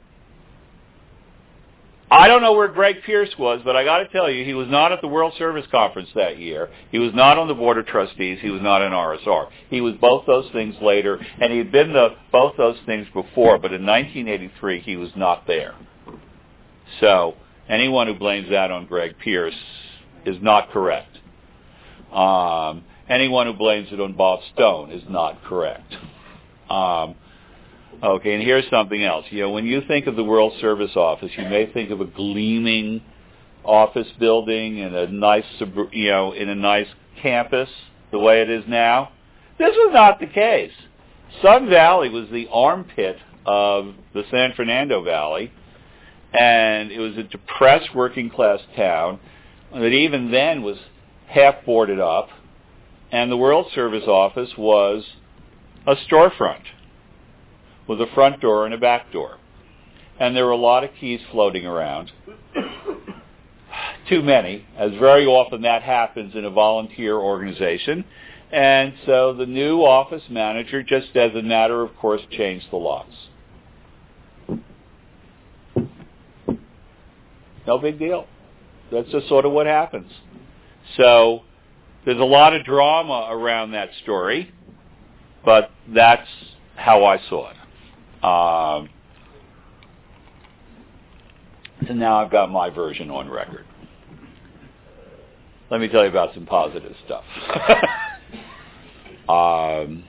I don't know where Greg Pierce was, but I got to tell you, he was not at the World Service Conference that year. He was not on the Board of Trustees. He was not in R S R. He was both those things later, and he had been the, both those things before, but in nineteen eighty-three, he was not there. So anyone who blames that on Greg Pierce is not correct. Um, anyone who blames it on Bob Stone is not correct. Um, Okay, and here's something else. You know, when you think of the World Service Office, you may think of a gleaming office building and a nice, you know, in a nice campus, the way it is now. This was not the case. Sun Valley was the armpit of the San Fernando Valley, and it was a depressed working-class town that even then was half boarded up, and the World Service Office was a storefront with a front door and a back door. And there were a lot of keys floating around. Too many, as very often that happens in a volunteer organization. And so the new office manager, just as a matter of course, changed the locks. No big deal. That's just sort of what happens. So there's a lot of drama around that story, but that's how I saw it. Um, So now I've got my version on record. Let me tell you about some positive stuff. um,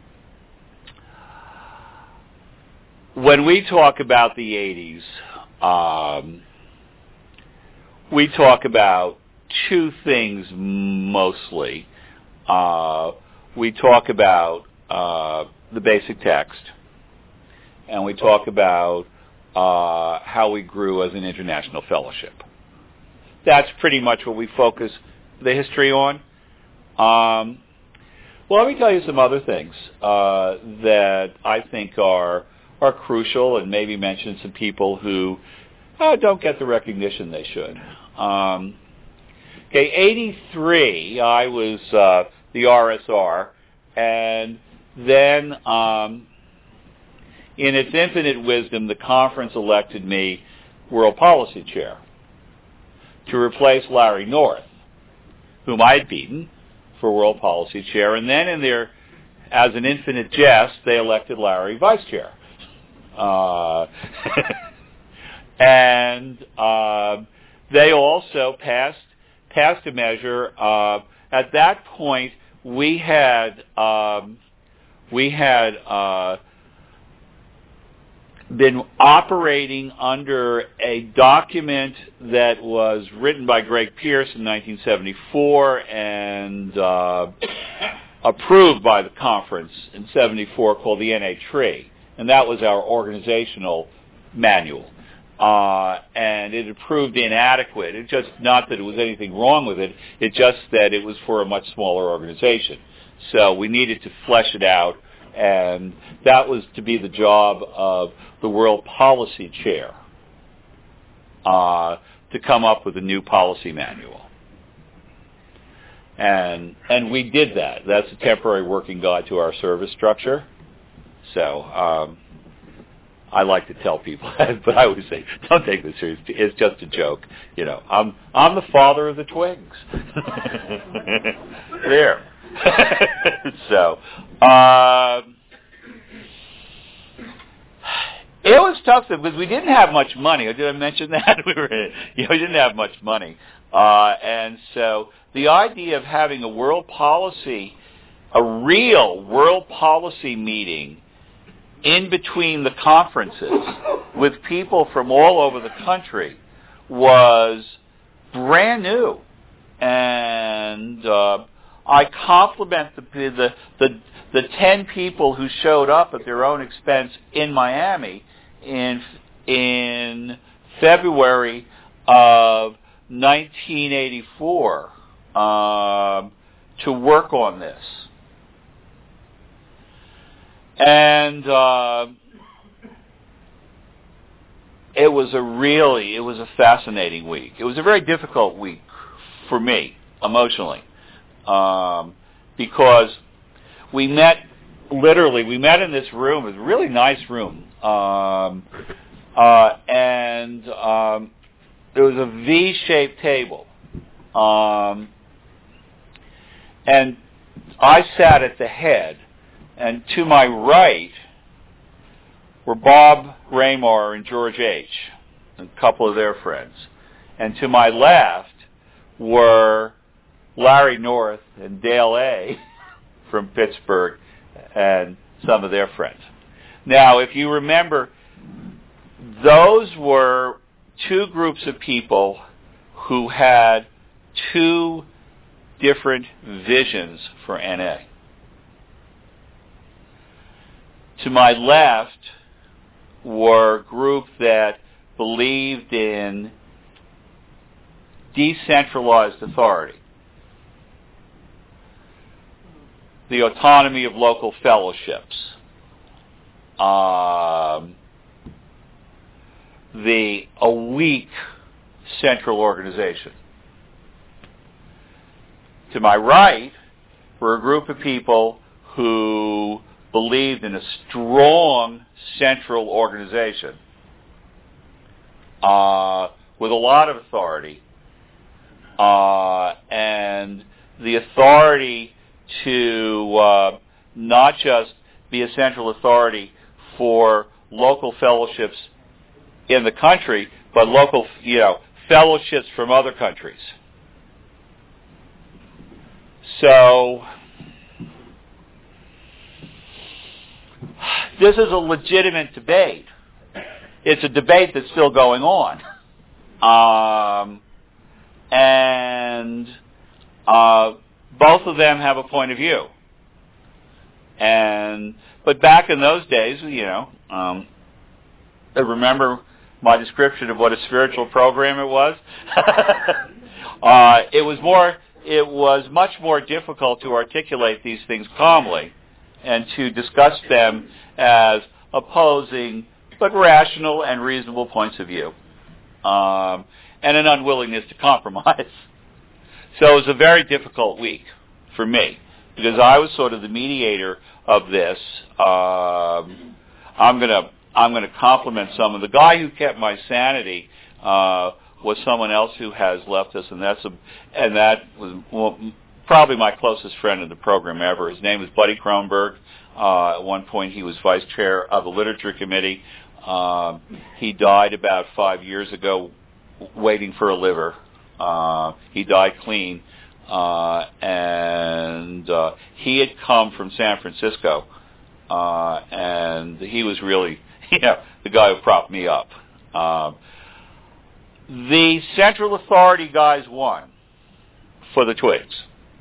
when we talk about the eighties, um, we talk about two things mostly. Uh, we talk about uh, the basic text, and we talk about uh, how we grew as an international fellowship. That's pretty much what we focus the history on. Um, well, let me tell you some other things uh, that I think are are crucial, and maybe mention some people who uh, don't get the recognition they should. Um, okay, eighty-three, I was uh, the R S R, and then um, in its infinite wisdom, the conference elected me World Policy Chair to replace Larry North, whom I had beaten for World Policy Chair, and then in their, as an infinite jest, they elected Larry Vice Chair. Uh, and uh, they also passed passed a measure. Uh, at that point, we had um, we had uh, been operating under a document that was written by Greg Pierce in nineteen seventy-four and uh, approved by the conference in seventy-four, called the N A T R I, and that was our organizational manual. Uh, and it had proved inadequate. It just, not that it was anything wrong with it, it just that it was for a much smaller organization. So we needed to flesh it out, and that was to be the job of the World Policy Chair, uh, to come up with a new policy manual. And and we did that. That's a temporary working guide to our service structure. So um, I like to tell people that, but I always say, don't take this seriously. It's just a joke. You know, I'm I'm the father of the Twigs. There. So, um, it was tough because we didn't have much money. Did I mention that? we were, you know, we didn't have much money, uh, and so the idea of having a world policy, a real world policy meeting in between the conferences with people from all over the country was brand new, and uh, I compliment the, the the the ten people who showed up at their own expense in Miami in in February of nineteen eighty-four uh, to work on this. And uh, it was a really, it was a fascinating week. It was a very difficult week for me, emotionally, um, because we met, literally, we met in this room. It was a really nice room. Um, uh, and um, there was a V-shaped table. Um, and I sat at the head. And to my right were Bob Raymore and George H., a couple of their friends. And to my left were Larry North and Dale A. from Pittsburgh and some of their friends. Now, if you remember, those were two groups of people who had two different visions for N A. To my left were a group that believed in decentralized authority, the autonomy of local fellowships, um, the a weak central organization. To my right were a group of people who believed in a strong central organization uh, with a lot of authority, uh, and the authority to uh, not just be a central authority for local fellowships in the country, but local, you know, fellowships from other countries. So this is a legitimate debate. It's a debate that's still going on. Um, and uh, both of them have a point of view. And but back in those days, you know, um, I remember my description of what a spiritual program it was. uh, it was more. It was much more difficult to articulate these things calmly and to discuss them as opposing but rational and reasonable points of view, um, and an unwillingness to compromise. So it was a very difficult week for me because I was sort of the mediator of this. Um, I'm gonna I'm gonna compliment someone. The guy who kept my sanity uh, was someone else who has left us, and that's a and that was well, probably my closest friend in the program ever. His name is Buddy Kronberg. Uh, at one point, he was vice chair of the literature committee. Um, he died about five years ago, waiting for a liver. Uh, he died clean, uh, and uh, he had come from San Francisco, uh, and he was really, you know, the guy who propped me up. Um, the Central Authority guys won for the Twigs.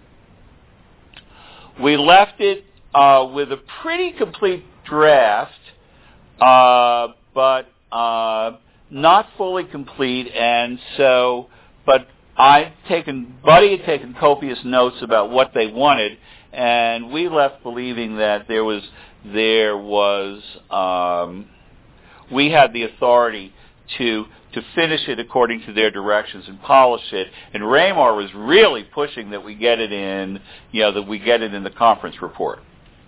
We left it uh, with a pretty complete draft. Uh, but uh, not fully complete, and so, but I'd taken, Buddy had taken copious notes about what they wanted, and we left believing that there was, there was, um, we had the authority to to finish it according to their directions and polish it, and Raymore was really pushing that we get it in, you know, that we get it in the conference report.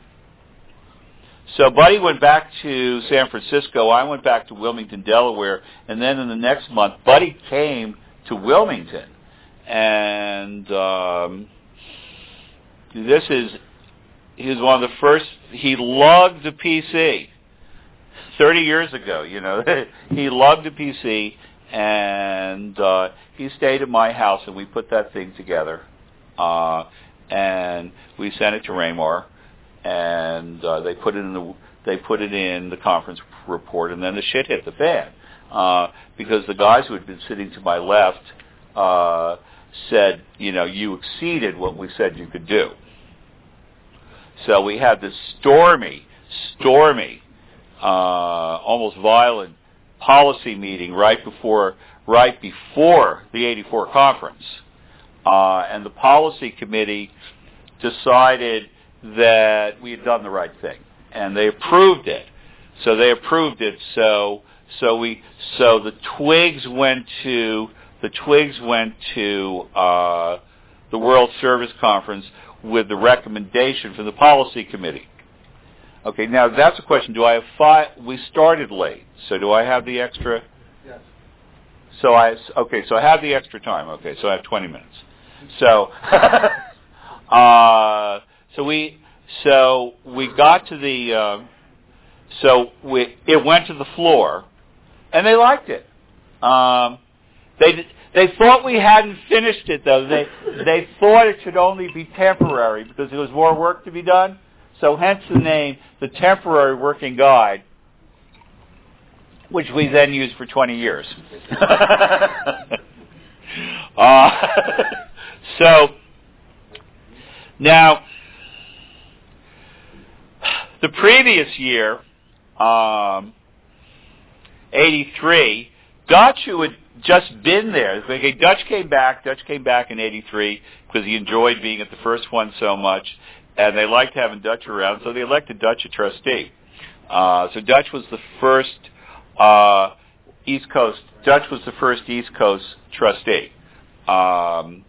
So Buddy went back to San Francisco. I went back to Wilmington, Delaware. And then in the next month, Buddy came to Wilmington. And um, this is, he was one of the first, he lugged a P C thirty years ago, you know. He lugged a P C, and uh, he stayed at my house, and we put that thing together. Uh, and we sent it to Raymore. And uh, they put it in the they put it in the conference report, and then the shit hit the fan uh, because the guys who had been sitting to my left uh, said, you know, you exceeded what we said you could do. So we had this stormy, stormy, uh, almost violent policy meeting right before right before the eighty-four conference, uh, and the policy committee decided that we had done the right thing, and they approved it. So they approved it. So so we so the Twigs went to the Twigs went to uh, the World Service Conference with the recommendation from the policy committee. Okay, now that's a question. Do I have five? We started late, so do I have the extra? Yes. So I okay. So I have the extra time. Okay, so I have twenty minutes. So. uh, So we, so we got to the, uh, so we, it went to the floor, and they liked it. Um, they they thought we hadn't finished it though. They they thought it should only be temporary because there was more work to be done. So hence the name, the Temporary Working Guide, which we then used for twenty years. uh, so now. The previous year, um, eighty-three, Dutch, who had just been there, okay, Dutch came back, Dutch came back in eighty-three because he enjoyed being at the first one so much, and they liked having Dutch around, so they elected Dutch a trustee. Uh, so Dutch was the first uh, East Coast, Dutch was the first East Coast trustee. Um,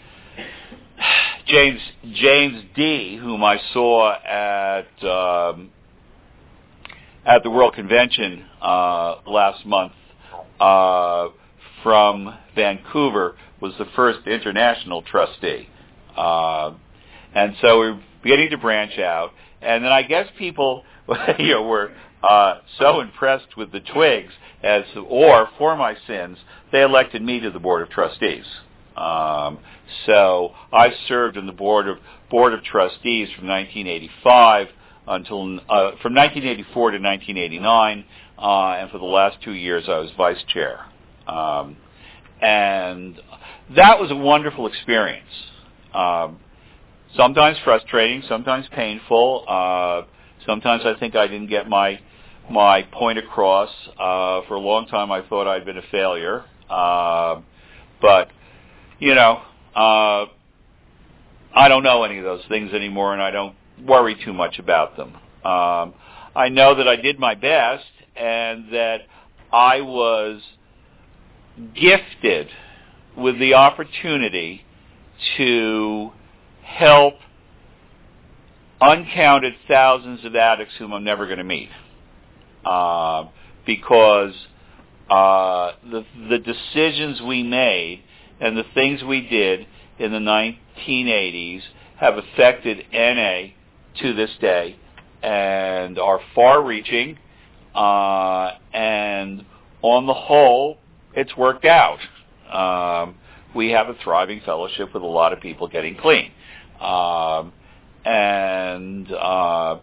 James James D., whom I saw at um, at the World Convention uh, last month uh, from Vancouver, was the first international trustee, uh, and so we're beginning to branch out. And then I guess people, you know, were uh, so impressed with the Twigs as, or for my sins, they elected me to the Board of Trustees. Um, so I served in the Board of Board of Trustees from nineteen eighty-five until uh, from nineteen eighty-four to nineteen eighty-nine, uh, and for the last two years I was vice chair. Um, and that was a wonderful experience. Um, sometimes frustrating, sometimes painful. Uh, sometimes I think I didn't get my my point across. Uh, for a long time I thought I'd been a failure, uh, but you know, uh, I don't know any of those things anymore, and I don't worry too much about them. Um, I know that I did my best, and that I was gifted with the opportunity to help uncounted thousands of addicts whom I'm never going to meet, uh, because uh, the the decisions we made and the things we did in the nineteen eighties have affected N A to this day and are far-reaching, uh, and on the whole, it's worked out. Um, we have a thriving fellowship with a lot of people getting clean. Um, and uh,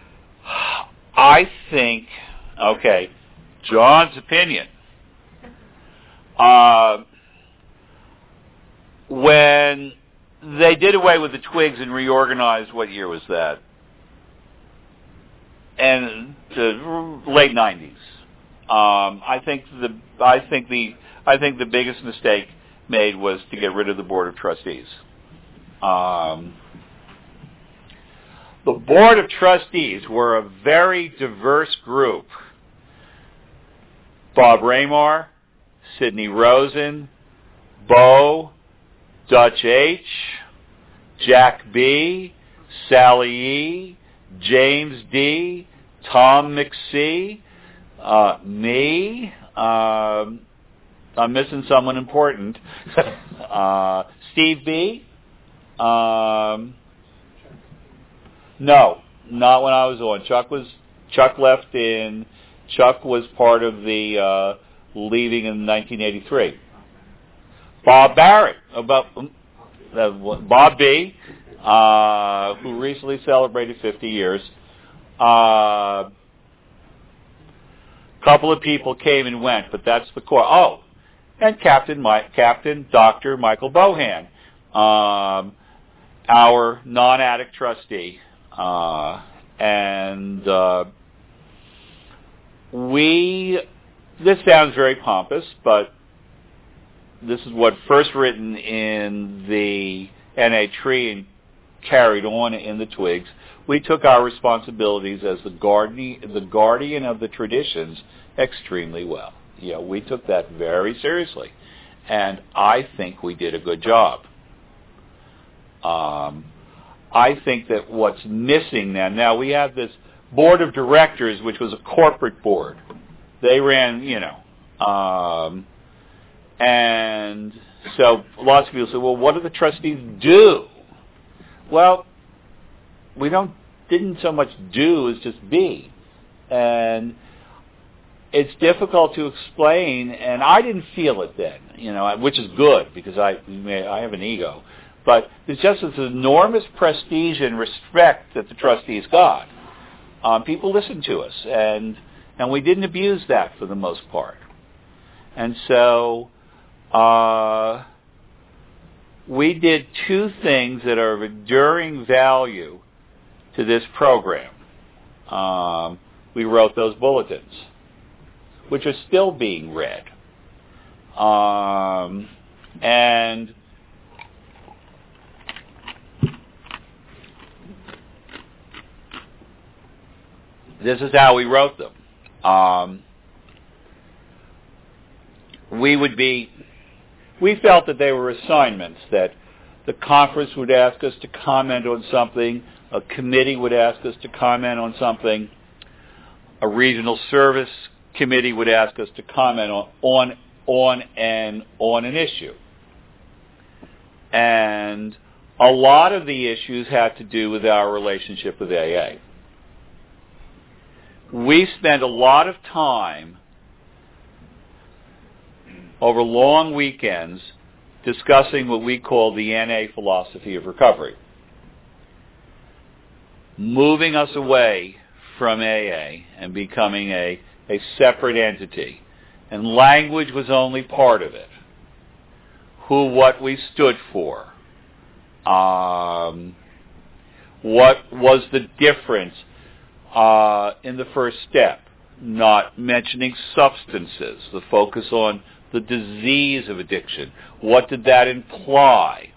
I think, okay, John's opinion. Uh, when they did away with the Twigs and reorganized, what year was that? And the late nineties. Um, I think the I think the I think the biggest mistake made was to get rid of the Board of Trustees. Um, the Board of Trustees were a very diverse group. Bob Raymar, Sidney Rosen, Bo, Dutch H, Jack B, Sally E, James D, Tom McSee, uh, me, um, I'm missing someone important, uh, Steve B, um, no, not when I was on. Chuck was, Chuck left in, Chuck was part of the, uh, leaving in nineteen eighty-three. Bob Barrett, about, uh, Bob B, uh, who recently celebrated fifty years. A uh, couple of people came and went, but that's the core. Oh, and Captain Mike, Captain Doctor Michael Bohan, um, our non-addict trustee, uh, and uh, we. This sounds very pompous, but this is what first written in the N A tree and carried on in the Twigs. We took our responsibilities as the guardian, the guardian of the traditions extremely well. You know, we took that very seriously, and I think we did a good job. Um, I think that what's missing now, now we have this board of directors, which was a corporate board. They ran, you know, um, and so lots of people say, well, what do the trustees do? Well, we don't didn't so much do as just be, and it's difficult to explain. And I didn't feel it then, you know, which is good because I I have an ego, but there's just this enormous prestige and respect that the trustees got. Um, people listened to us, and and we didn't abuse that for the most part, and so. Uh, we did two things that are of enduring value to this program. Um, we wrote those bulletins, which are still being read. Um, and this is how we wrote them. Um, we would be... We felt that they were assignments, that the conference would ask us to comment on something, a committee would ask us to comment on something, a regional service committee would ask us to comment on on on an on an issue. And a lot of the issues had to do with our relationship with A A. we spent a lot of time over long weekends discussing what we call the N A philosophy of recovery, moving us away from A A and becoming a, a separate entity. And language was only part of it. Who, what we stood for. Um, what was the difference uh, in the first step? Not mentioning substances, the focus on the disease of addiction. What did that imply?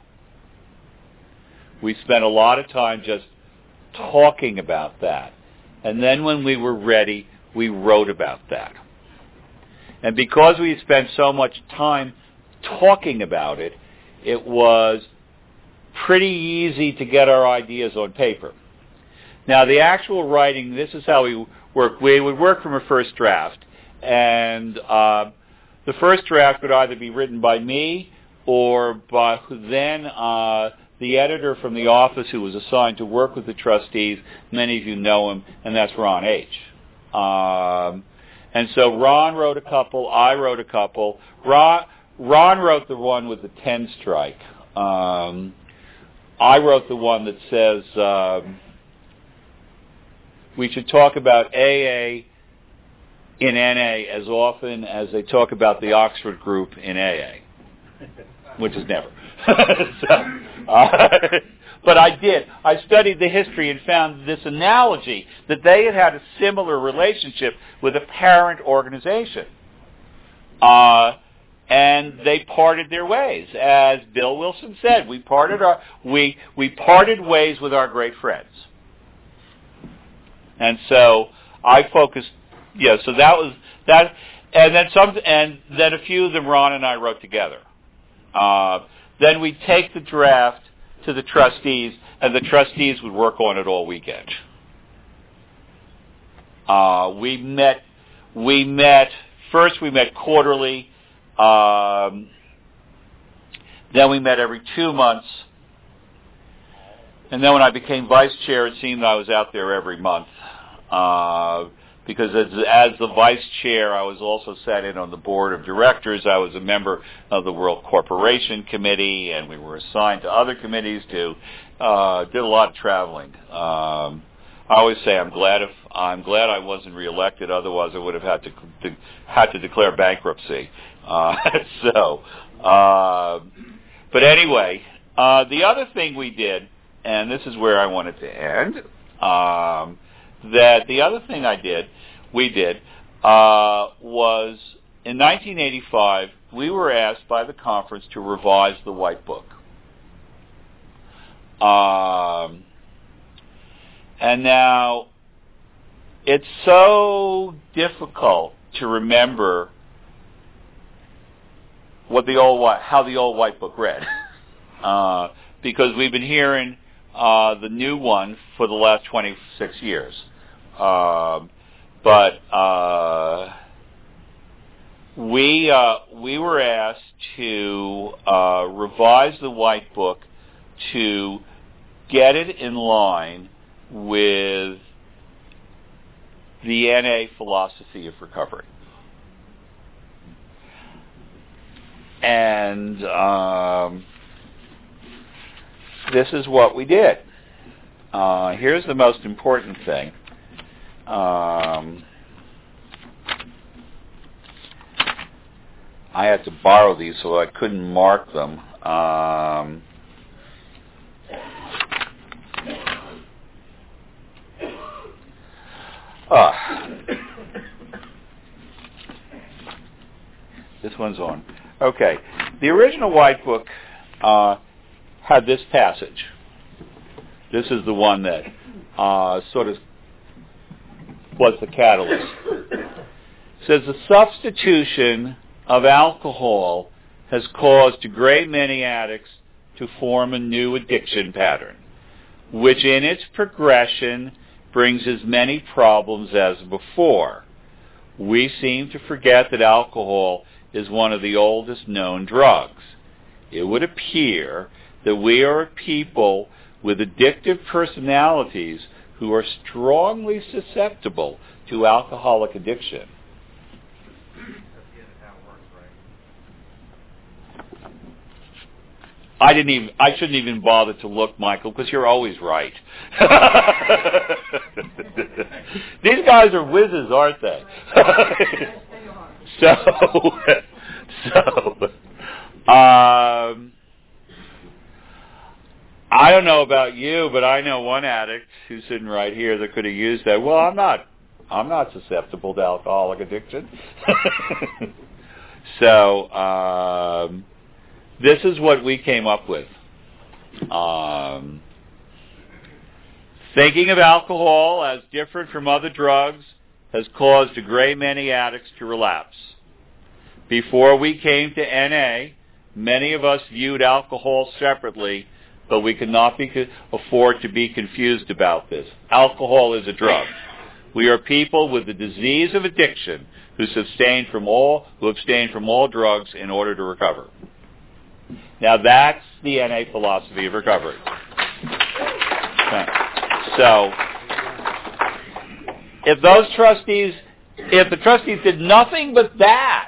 We spent a lot of time just talking about that. And then when we were ready, we wrote about that. And because we spent so much time talking about it, it was pretty easy to get our ideas on paper. Now, the actual writing, this is how we work. We would work from a first draft, and uh, the first draft would either be written by me or by then uh, the editor from the office who was assigned to work with the trustees. Many of you know him, and that's Ron H. Um, and so Ron wrote a couple, I wrote a couple. Ron, Ron wrote the one with the ten strike. Um, I wrote the one that says um, we should talk about A A in N A as often as they talk about the Oxford group in A A, which is never. so, uh, but I did. I studied the history and found this analogy that they had had a similar relationship with a parent organization. Uh, and they parted their ways. As Bill Wilson said, we parted our we we parted ways with our great friends. And so I focused, yeah, so that was that, and then some, and then a few of them Ron and I wrote together. Uh, then we'd take the draft to the trustees, and the trustees would work on it all weekend. Uh, we met, we met, first we met quarterly, um, then we met every two months, and then when I became vice chair, it seemed I was out there every month. Uh, because as, as the vice chair, I was also sat in on the board of directors. I was a member of the World Corporation Committee, and we were assigned to other committees to, uh, did a lot of traveling. Um, I always say I'm glad if, I'm glad I wasn't reelected, otherwise I would have had to, to had to declare bankruptcy. Uh, so, uh, but anyway, uh, the other thing we did, and this is where I wanted to end, um, that the other thing I did, we did, uh, was in nineteen eighty-five, we were asked by the conference to revise the White Book. Um, and now, it's so difficult to remember what the old how the old White Book read, uh, because we've been hearing uh, the new one for the last twenty-six years. Um, but uh, we uh, we were asked to uh, revise the White Book to get it in line with the N A philosophy of recovery. And um, this is what we did. Uh, here's the most important thing. Um, I had to borrow these, so I couldn't mark them. Um, uh, this one's on. Okay. The original White Book uh, had this passage. This is the one that uh, sort of was the catalyst. It says the substitution of alcohol has caused a great many addicts to form a new addiction pattern, which in its progression brings as many problems as before. We seem to forget that alcohol is one of the oldest known drugs. It would appear that we are a people with addictive personalities who are strongly susceptible to alcoholic addiction. I didn't even. I shouldn't even bother to look, Michael, because you're always right. These guys are whizzes, aren't they? so, so, um, I don't know about you, but I know one addict who's sitting right here that could have used that. Well, I'm not. I'm not susceptible to alcoholic addiction. so. Um, This is what we came up with. Um, thinking of alcohol as different from other drugs has caused a great many addicts to relapse. Before we came to N A, many of us viewed alcohol separately, but we could not be, afford to be confused about this. Alcohol is a drug. We are people with the disease of addiction who abstain from all, who abstain from all drugs in order to recover. Now that's the N A philosophy of recovery. Okay. So, if those trustees, if the trustees did nothing but that,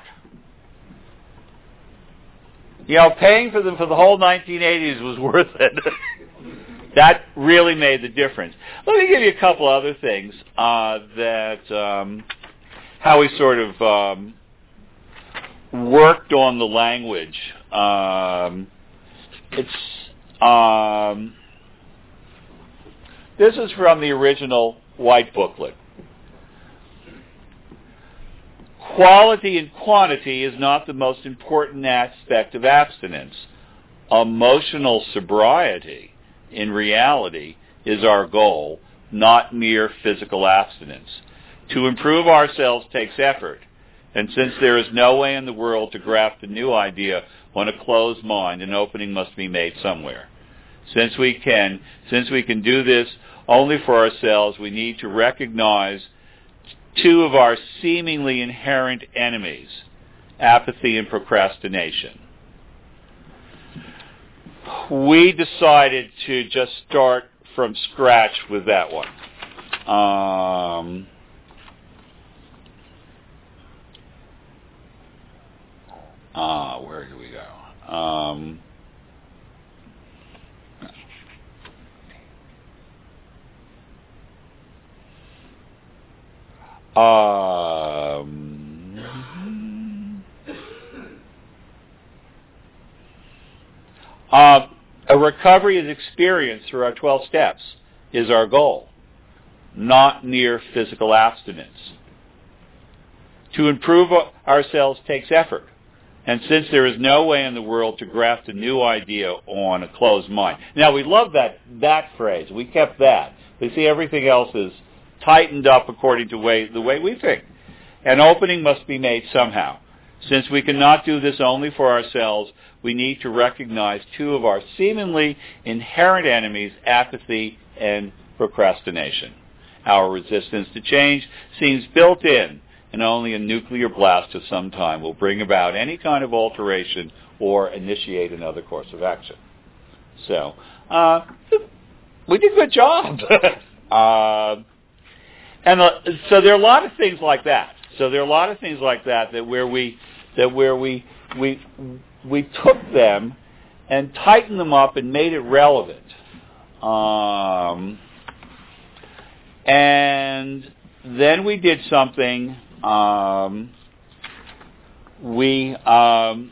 you know, paying for them for the whole nineteen eighties was worth it. That really made the difference. Let me give you a couple other things uh, that, um, how we sort of um, worked on the language. Um, it's um, this is from the original white booklet. Quality and quantity is not the most important aspect of abstinence. Emotional sobriety, in reality, is our goal, not mere physical abstinence. To improve ourselves takes effort. And since there is no way in the world to graft a new idea on a closed mind, an opening must be made somewhere. Since we can, since we can do this only for ourselves, we need to recognize two of our seemingly inherent enemies, apathy and procrastination. We decided to just start from scratch with that one. Um, Ah, uh, where do we go? Um, um, uh, a recovery is experienced through our twelve steps is our goal, not mere physical abstinence. To improve ourselves takes effort. And since there is no way in the world to graft a new idea on a closed mind. Now, we love that that phrase. We kept that. We see everything else is tightened up according to way, the way we think. An opening must be made somehow. Since we cannot do this only for ourselves, we need to recognize two of our seemingly inherent enemies, apathy and procrastination. Our resistance to change seems built in, and only a nuclear blast of some time will bring about any kind of alteration or initiate another course of action. So, uh, we did a good job. uh, and uh, so there are a lot of things like that. So there are a lot of things like that that where we that where we we we took them and tightened them up and made it relevant. Um, and then we did something. Um, we um,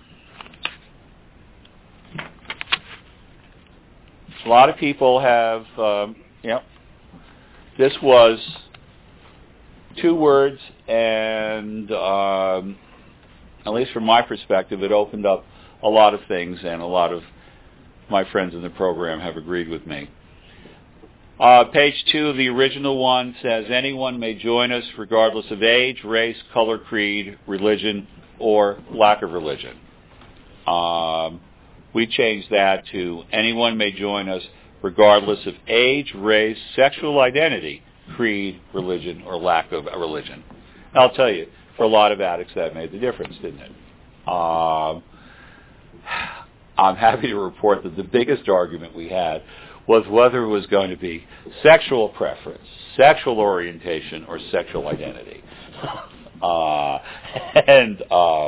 a lot of people have, um, you know, this was two words, and um, at least from my perspective, it opened up a lot of things, and a lot of my friends in the program have agreed with me. Uh, page two of the original one says, anyone may join us regardless of age, race, color, creed, religion, or lack of religion. Um, we changed that to, anyone may join us regardless of age, race, sexual identity, creed, religion, or lack of a religion. And I'll tell you, for a lot of addicts that made the difference, didn't it? Um, I'm happy to report that the biggest argument we had was whether it was going to be sexual preference, sexual orientation, or sexual identity. uh, and uh,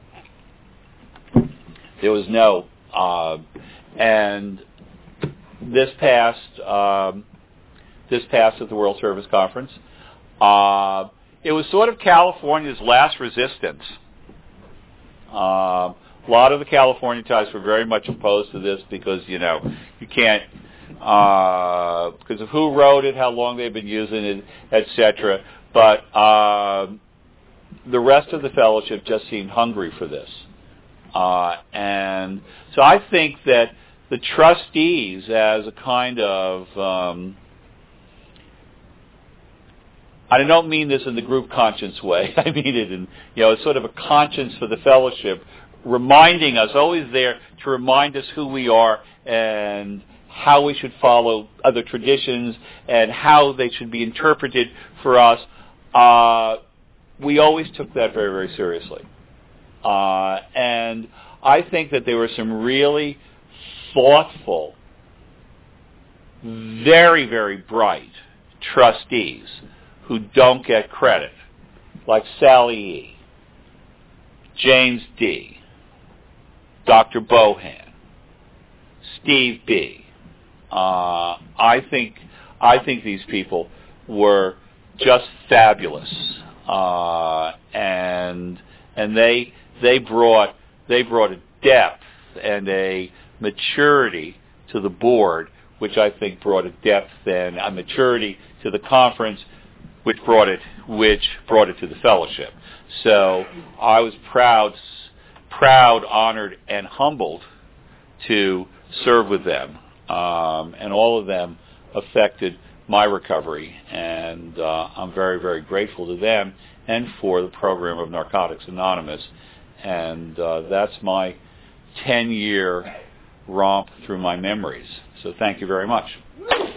there was no. Uh, and this passed. Um, this passed at the World Service Conference. Uh, it was sort of California's last resistance. Uh, a lot of the California types were very much opposed to this because, you know, you can't, uh, because of who wrote it, how long they've been using it, et cetera. But uh, the rest of the fellowship just seemed hungry for this. Uh, and so I think that the trustees, as a kind of, um, I don't mean this in the group conscience way. I mean it in, you know, sort of a conscience for the fellowship, reminding us, always there to remind us who we are and how we should follow other traditions and how they should be interpreted for us. Uh, we always took that very, very seriously. Uh, and I think that there were some really thoughtful, very, very bright trustees who don't get credit, like Sally E., James D., Doctor Bohan, Steve B. Uh, I think I think these people were just fabulous, uh, and and they they brought they brought a depth and a maturity to the board, which I think brought a depth and a maturity to the conference, which brought it, which brought it to the fellowship. So I was proud, proud, honored, and humbled to serve with them, um, and all of them affected my recovery. And uh, I'm very, very grateful to them and for the program of Narcotics Anonymous. And uh, that's my ten-year romp through my memories. So thank you very much.